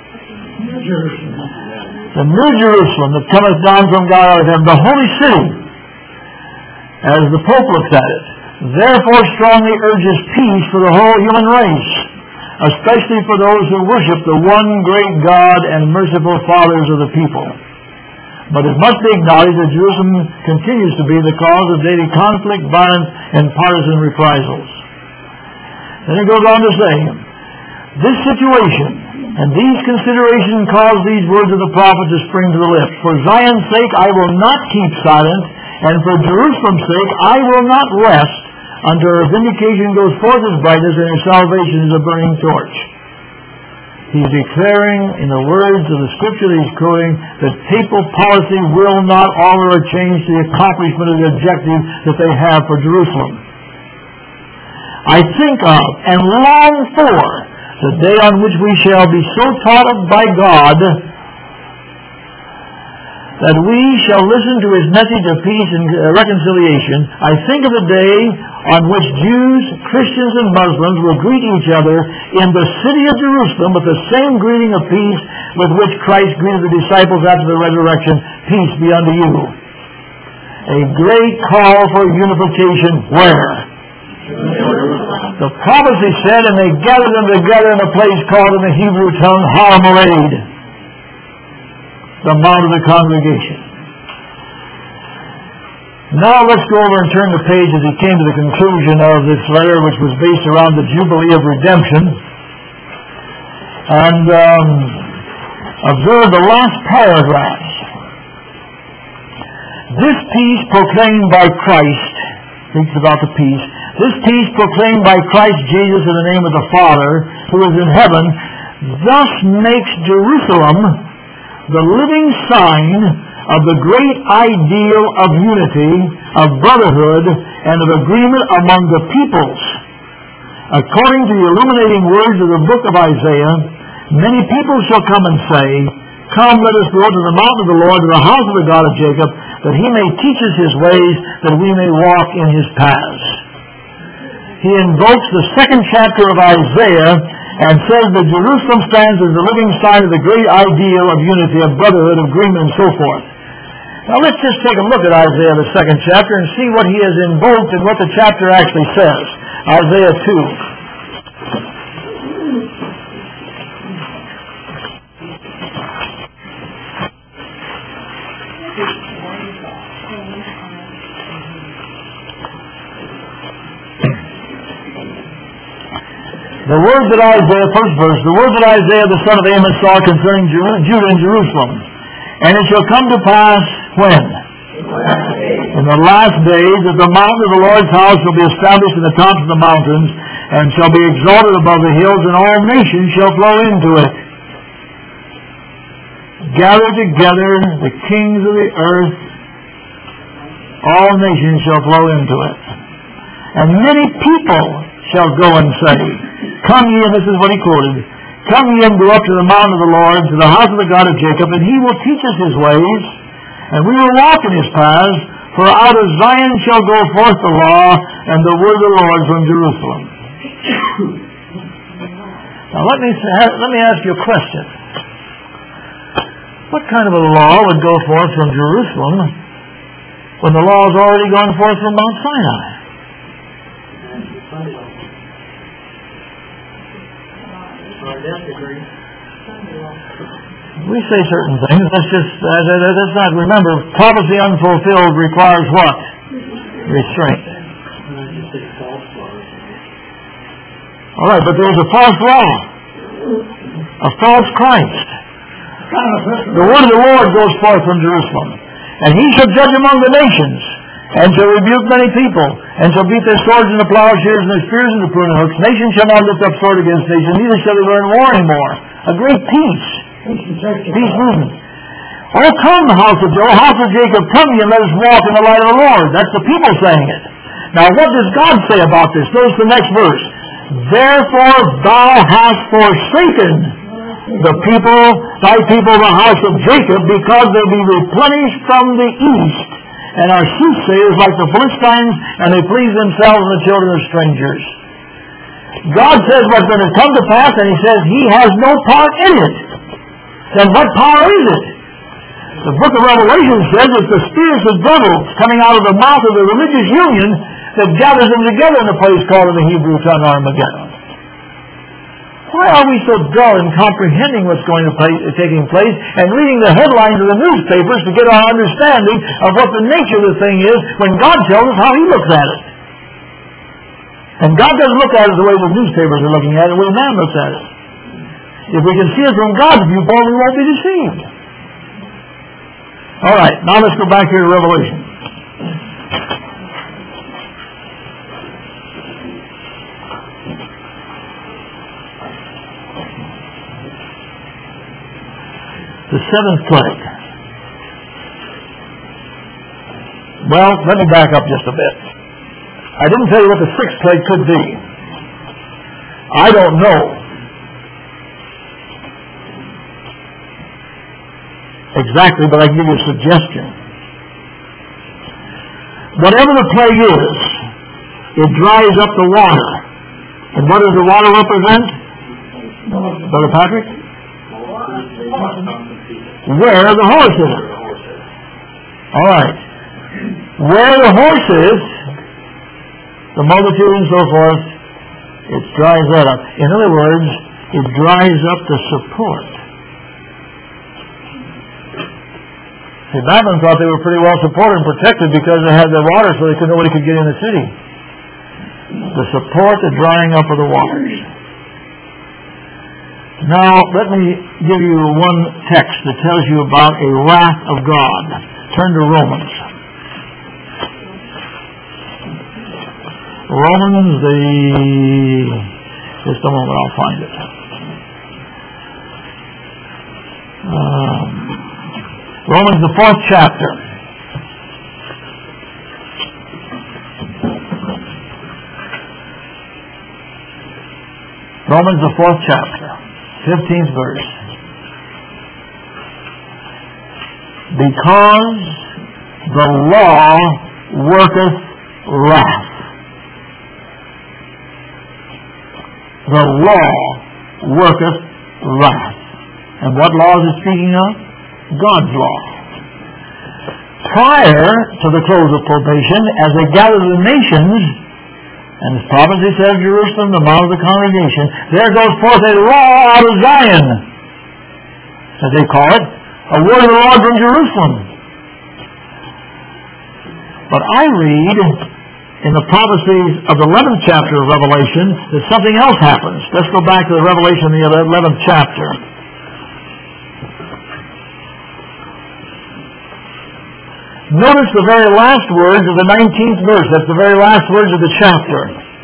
The New Jerusalem that cometh down from God out of heaven, the holy city, as the Pope looks at it, therefore strongly urges peace for the whole human race, especially for those who worship the one great God and merciful fathers of the people. But it must be acknowledged that Jerusalem continues to be the cause of daily conflict, violence, and partisan reprisals. Then he goes on to say, this situation and these considerations cause these words of the prophet to spring to the lips. For Zion's sake I will not keep silent, and for Jerusalem's sake I will not rest, until her vindication goes forth as brightness, and her salvation is a burning torch. He's declaring in the words of the scripture that he's quoting that papal policy will not alter or change the accomplishment of the objective that they have for Jerusalem. I think of and long for the day on which we shall be so taught of by God that we shall listen to his message of peace and reconciliation. I think of the day on which Jews, Christians, and Muslims will greet each other in the city of Jerusalem with the same greeting of peace with which Christ greeted the disciples after the resurrection. Peace be unto you. A great call for unification where? The prophecy said, and they gathered them together in a place called in the Hebrew tongue Har Moed, the Mount of the Congregation. Now let's go over and turn the page as he came to the conclusion of this letter, which was based around the Jubilee of Redemption. And observe the last paragraphs. This peace proclaimed by Christ, thinks about the peace, this peace proclaimed by Christ Jesus in the name of the Father, who is in heaven, thus makes Jerusalem the living sign of the great ideal of unity, of brotherhood, and of agreement among the peoples. According to the illuminating words of the book of Isaiah, many people shall come and say, come, let us go to the mountain of the Lord, to the house of the God of Jacob, that he may teach us his ways, that we may walk in his paths. He invokes the second chapter of Isaiah and says that Jerusalem stands as the living sign of the great ideal of unity, of brotherhood, of agreement, and so forth. Now let's just take a look at Isaiah, the second chapter, and see what he has invoked and what the chapter actually says. Isaiah 2. The word that Isaiah, first verse, the word that Isaiah the son of Amos saw concerning Judah and Jerusalem. And it shall come to pass when? In the last days that the mountain of the Lord's house shall be established in the tops of the mountains, and shall be exalted above the hills, and all nations shall flow into it. Gather together the kings of the earth, all nations shall flow into it. And many people shall go and say, come ye, and this is what he quoted, come ye and go up to the mountain of the Lord, to the house of the God of Jacob, and he will teach us his ways, and we will walk in his paths, for out of Zion shall go forth the law, and the word of the Lord from Jerusalem. Now let me ask you a question. What kind of a law would go forth from Jerusalem when the law has already gone forth from Mount Sinai? We say certain things. That's not. Remember, prophecy unfulfilled requires what? Restraint. All right, but there's a false law, a false Christ. The word of the Lord goes forth from Jerusalem, and he shall judge among the nations, and shall rebuke many people, and shall beat their swords into plowshares and their spears into pruning hooks. Nation shall not lift up sword against nation, neither shall they learn war anymore. A great peace. Peace movement. Oh, come, house of Jacob, come ye, and let us walk in the light of the Lord. That's the people saying it. Now, what does God say about this? Notice the next verse. Therefore thou hast forsaken the people, thy people, the house of Jacob, because they be replenished from the east, and are soothsayers like the Philistines, and they please themselves and the children of strangers. God says what's going to come to pass, and he says he has no part in it. Then what power is it? The book of Revelation says it's the spirits of devils coming out of the mouth of the religious union that gathers them together in a place called in the Hebrew tongue Armageddon. Why are we so dull in comprehending what's going to taking place and reading the headlines of the newspapers to get our understanding of what the nature of the thing is when God tells us how he looks at it? And God doesn't look at it the way the newspapers are looking at it, the way man looks at it. If we can see it from God's viewpoint, we won't be deceived. All right, now let's go back here to Revelation. The seventh plague. Well, let me back up just a bit. I didn't tell you what the sixth plague could be. I don't know exactly, but I can give you a suggestion. Whatever the plague is, it dries up the water. And what does the water represent? Brother Patrick? Where the horse is. All right. Where the horse is, the multitude and so forth, it dries that up. In other words, it dries up the support. See, Babylon thought they were pretty well supported and protected because they had the water so nobody could get in the city. The support, the drying up of the waters. Now, let me give you one text that tells you about a wrath of God. Turn to Romans. Just a moment, I'll find it. Romans, the 4th chapter. Romans, the 4th chapter. 15th verse. Because the law worketh wrath. The law worketh wrath. And what law is it speaking of? God's law. Prior to the close of probation, as they gathered the nations, and as prophecy says, Jerusalem, the mount of the congregation, there goes forth a law out of Zion, as they call it, a word of the Lord from Jerusalem. But I read in the prophecies of the 11th chapter of Revelation that something else happens. Let's go back to the Revelation in the 11th chapter. Notice the very last words of the 19th verse. That's the very last words of the chapter.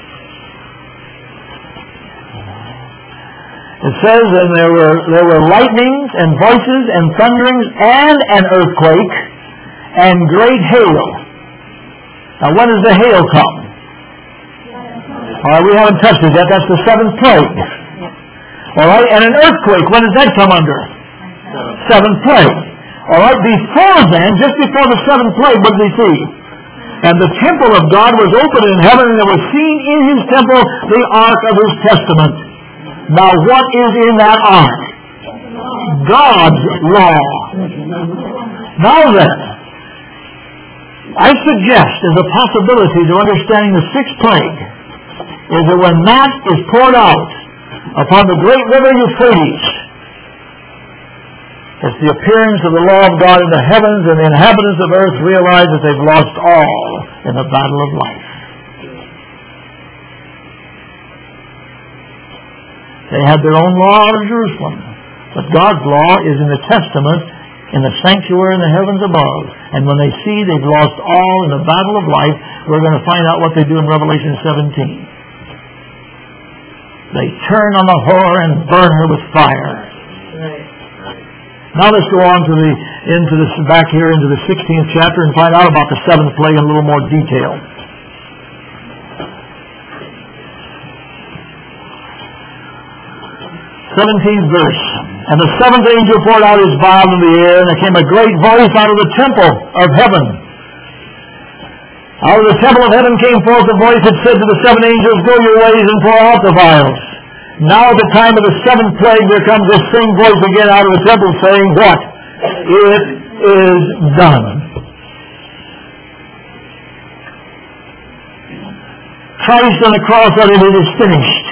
It says, and there were lightnings and voices and thunderings and an earthquake and great hail. Now when does the hail come? All right, we haven't touched it yet. That's the 7th plague. All right, and an earthquake, when does that come under? 7th plague. All right, before then, just before the 7th plague, what did we see? And the temple of God was opened in heaven, and there was seen in his temple the ark of his testament. Now what is in that ark? God's law. Now then, I suggest as a possibility to understanding the sixth plague is that when that is poured out upon the great river Euphrates, it's the appearance of the law of God in the heavens, and the inhabitants of earth realize that they've lost all in the battle of life. They had their own law out of Jerusalem, but God's law is in the Testament, in the sanctuary in the heavens above. And when they see they've lost all in the battle of life, we're going to find out what they do in Revelation 17. They turn on the whore and burn her with fire. Now let's go on to back here into the 16th chapter and find out about the seventh plague in a little more detail. 17th verse. And the seventh angel poured out his vial in the air, and there came a great voice out of the temple of heaven. Out of the temple of heaven came forth a voice that said to the seven angels, Go your ways and pour out the vials. Now at the time of the seventh plague there comes this same voice again out of the temple saying, What? It is done. Christ on the cross said it is finished.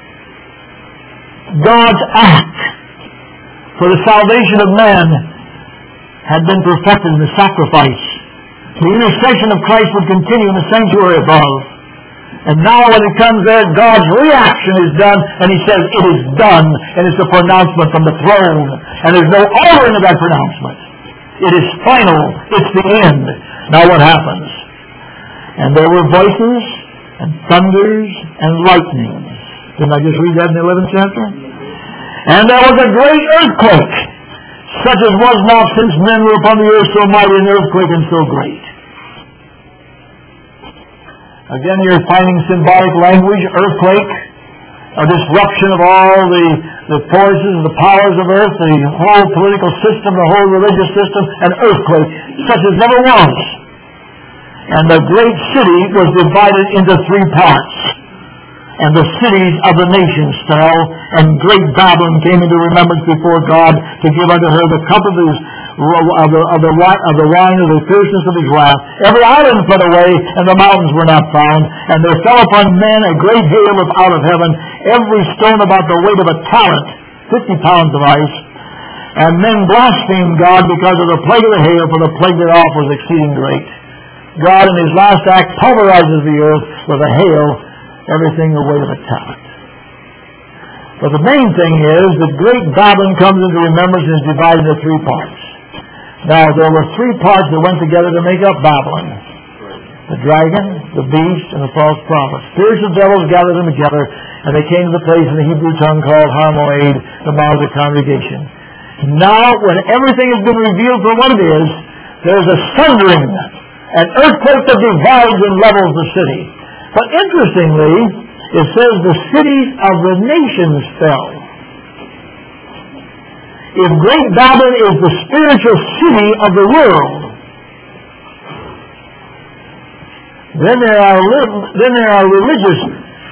God's act for the salvation of man had been perfected in the sacrifice. The intercession of Christ would continue in the sanctuary above. And now when it comes there, God's reaction is done, and He says, It is done, and it's a pronouncement from the throne. And there's no altering of that pronouncement. It is final. It's the end. Now what happens? And there were voices, and thunders, and lightnings. Didn't I just read that in the 11th chapter? And there was a great earthquake, such as was not since men were upon the earth, so mighty an earthquake and so great. Again, you're finding symbolic language, earthquake, a disruption of all the forces, the powers of earth, the whole political system, the whole religious system, an earthquake, such as never was. And the great city was divided into three parts. And the cities of the nations fell, and great Babylon came into remembrance before God to give unto her the cup of the wine of the fierceness of His wrath. Every island fled away, and the mountains were not found. And there fell upon men a great hail out of heaven, every stone about the weight of a talent, 50 pounds of ice. And men blasphemed God because of the plague of the hail, for the plague thereof was exceeding great. God in His last act pulverizes the earth with a hail, everything the weight of a talent. But the main thing is that great Babylon comes into remembrance and is divided into three parts. Now, there were three parts that went together to make up Babylon. The dragon, the beast, and the false prophet. Spiritual devils gathered them together, and they came to the place in the Hebrew tongue called Harmoed, the mouth of the congregation. Now, when everything has been revealed for what it is, there's a sundering, an earthquake that divides and levels the city. But interestingly, it says the cities of the nations fell. If Great Babylon is the spiritual city of the world, then there are religious.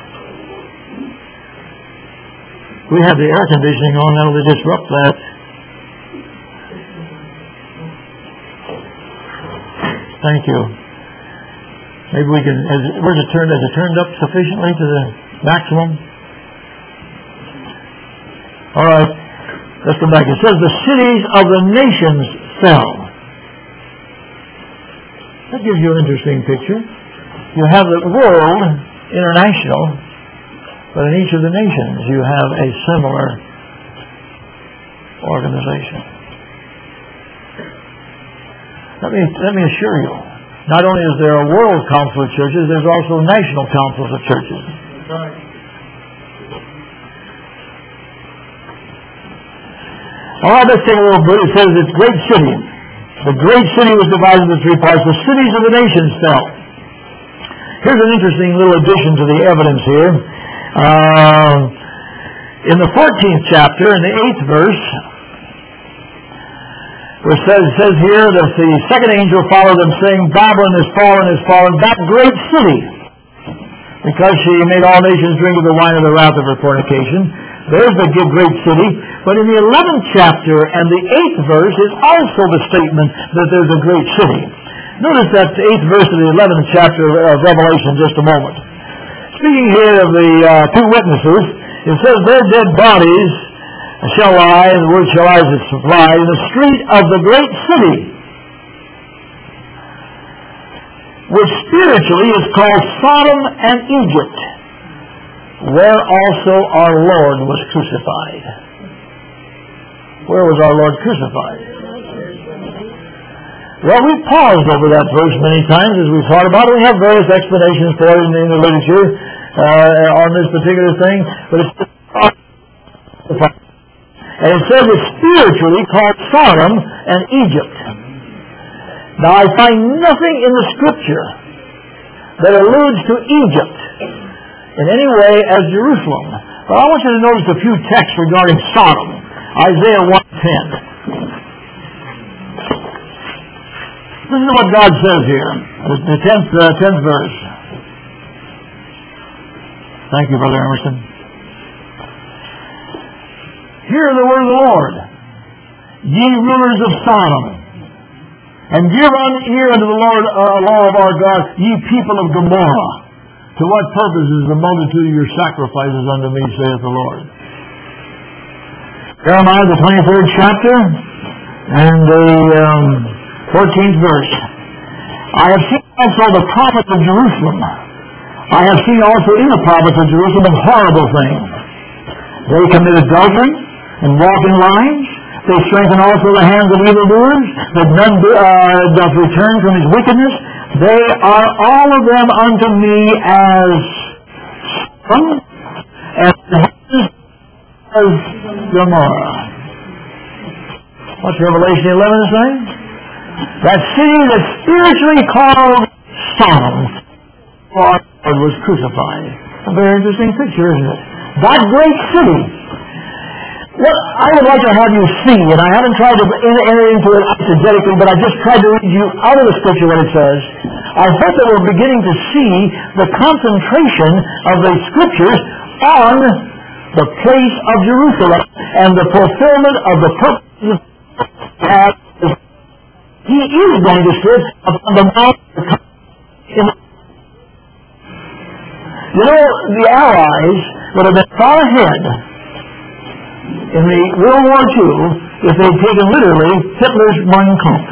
We have the air conditioning on now to disrupt that. Thank you. Maybe we can, has it turned up sufficiently to the maximum? All right, let's come back. It says the cities of the nations fell. That gives you an interesting picture. You have the world, international, but in each of the nations you have a similar organization. Let me assure you, not only is there a world council of churches, there's also national councils of churches. All right, let's take a little bit. It says it's great city. The great city was divided into three parts. The cities of the nations fell. Here's an interesting little addition to the evidence here. In the 14th chapter, in the 8th verse, where it says here that the second angel followed them, saying, Babylon is fallen, that great city. because she made all nations drink of the wine of the wrath of her fornication. There's the great city. But in the 11th chapter and the 8th verse is also the statement that there's a great city. Notice that 8th verse of the 11th chapter of Revelation just a moment. Speaking here of the two witnesses, it says their dead bodies shall lie, and the word shall lie as it's supplied, in the street of the great city, which spiritually is called Sodom and Egypt, where also our Lord was crucified. Where was our Lord crucified? Well, we paused over that verse many times as we thought about it. We have various explanations for it in the literature on this particular thing, but it's and it says it's spiritually called Sodom and Egypt. Now, I find nothing in the Scripture that alludes to Egypt in any way as Jerusalem. But I want you to notice a few texts regarding Sodom. Isaiah 1:10. Listen to what God says here, the 10th verse. Thank you, Brother Emerson. Hear the word of the Lord, ye rulers of Sodom, and give ear unto the Lord, law of our God, ye people of Gomorrah. To what purpose is the multitude of your sacrifices unto me, saith the Lord? Jeremiah, the 23rd chapter, and the 14th verse. I have seen also the prophets of Jerusalem. I have seen also in the prophets of Jerusalem a horrible thing. They commit adultery and walk in lies. They strengthen also the hands of evildoers, that none doth return from his wickedness. They are all of them unto me as Sodom, as Gomorrah. What's Revelation 11 saying? That city that's spiritually called Sodom, our Lord was crucified. A very interesting picture, isn't it? That great city. What I would like to have you see, and I haven't tried to enter into it exegetically, but I just tried to read you out of the Scripture what it says. I hope that we're beginning to see the concentration of the Scriptures on the place of Jerusalem and the fulfillment of the purposes of God. He is going to sit upon the mount. You know, the Allies would have been far ahead in the World War II if they'd taken literally Hitler's Mein Kampf.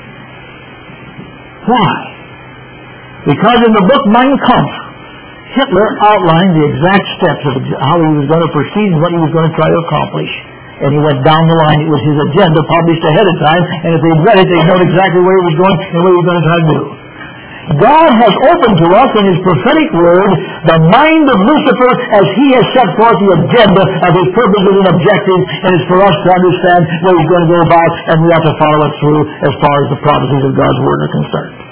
Why? Because in the book Mein Kampf, Hitler outlined the exact steps of how he was going to proceed and what he was going to try to accomplish. And he went down the line. It was his agenda published ahead of time, and if they'd read it, they'd know exactly where he was going and what he was going to try to do. God has opened to us in His prophetic word the mind of Lucifer as He has set forth the agenda of His purposes and objectives, and it's for us to understand where He's going to go about, and we have to follow it through as far as the prophecies of God's word are concerned.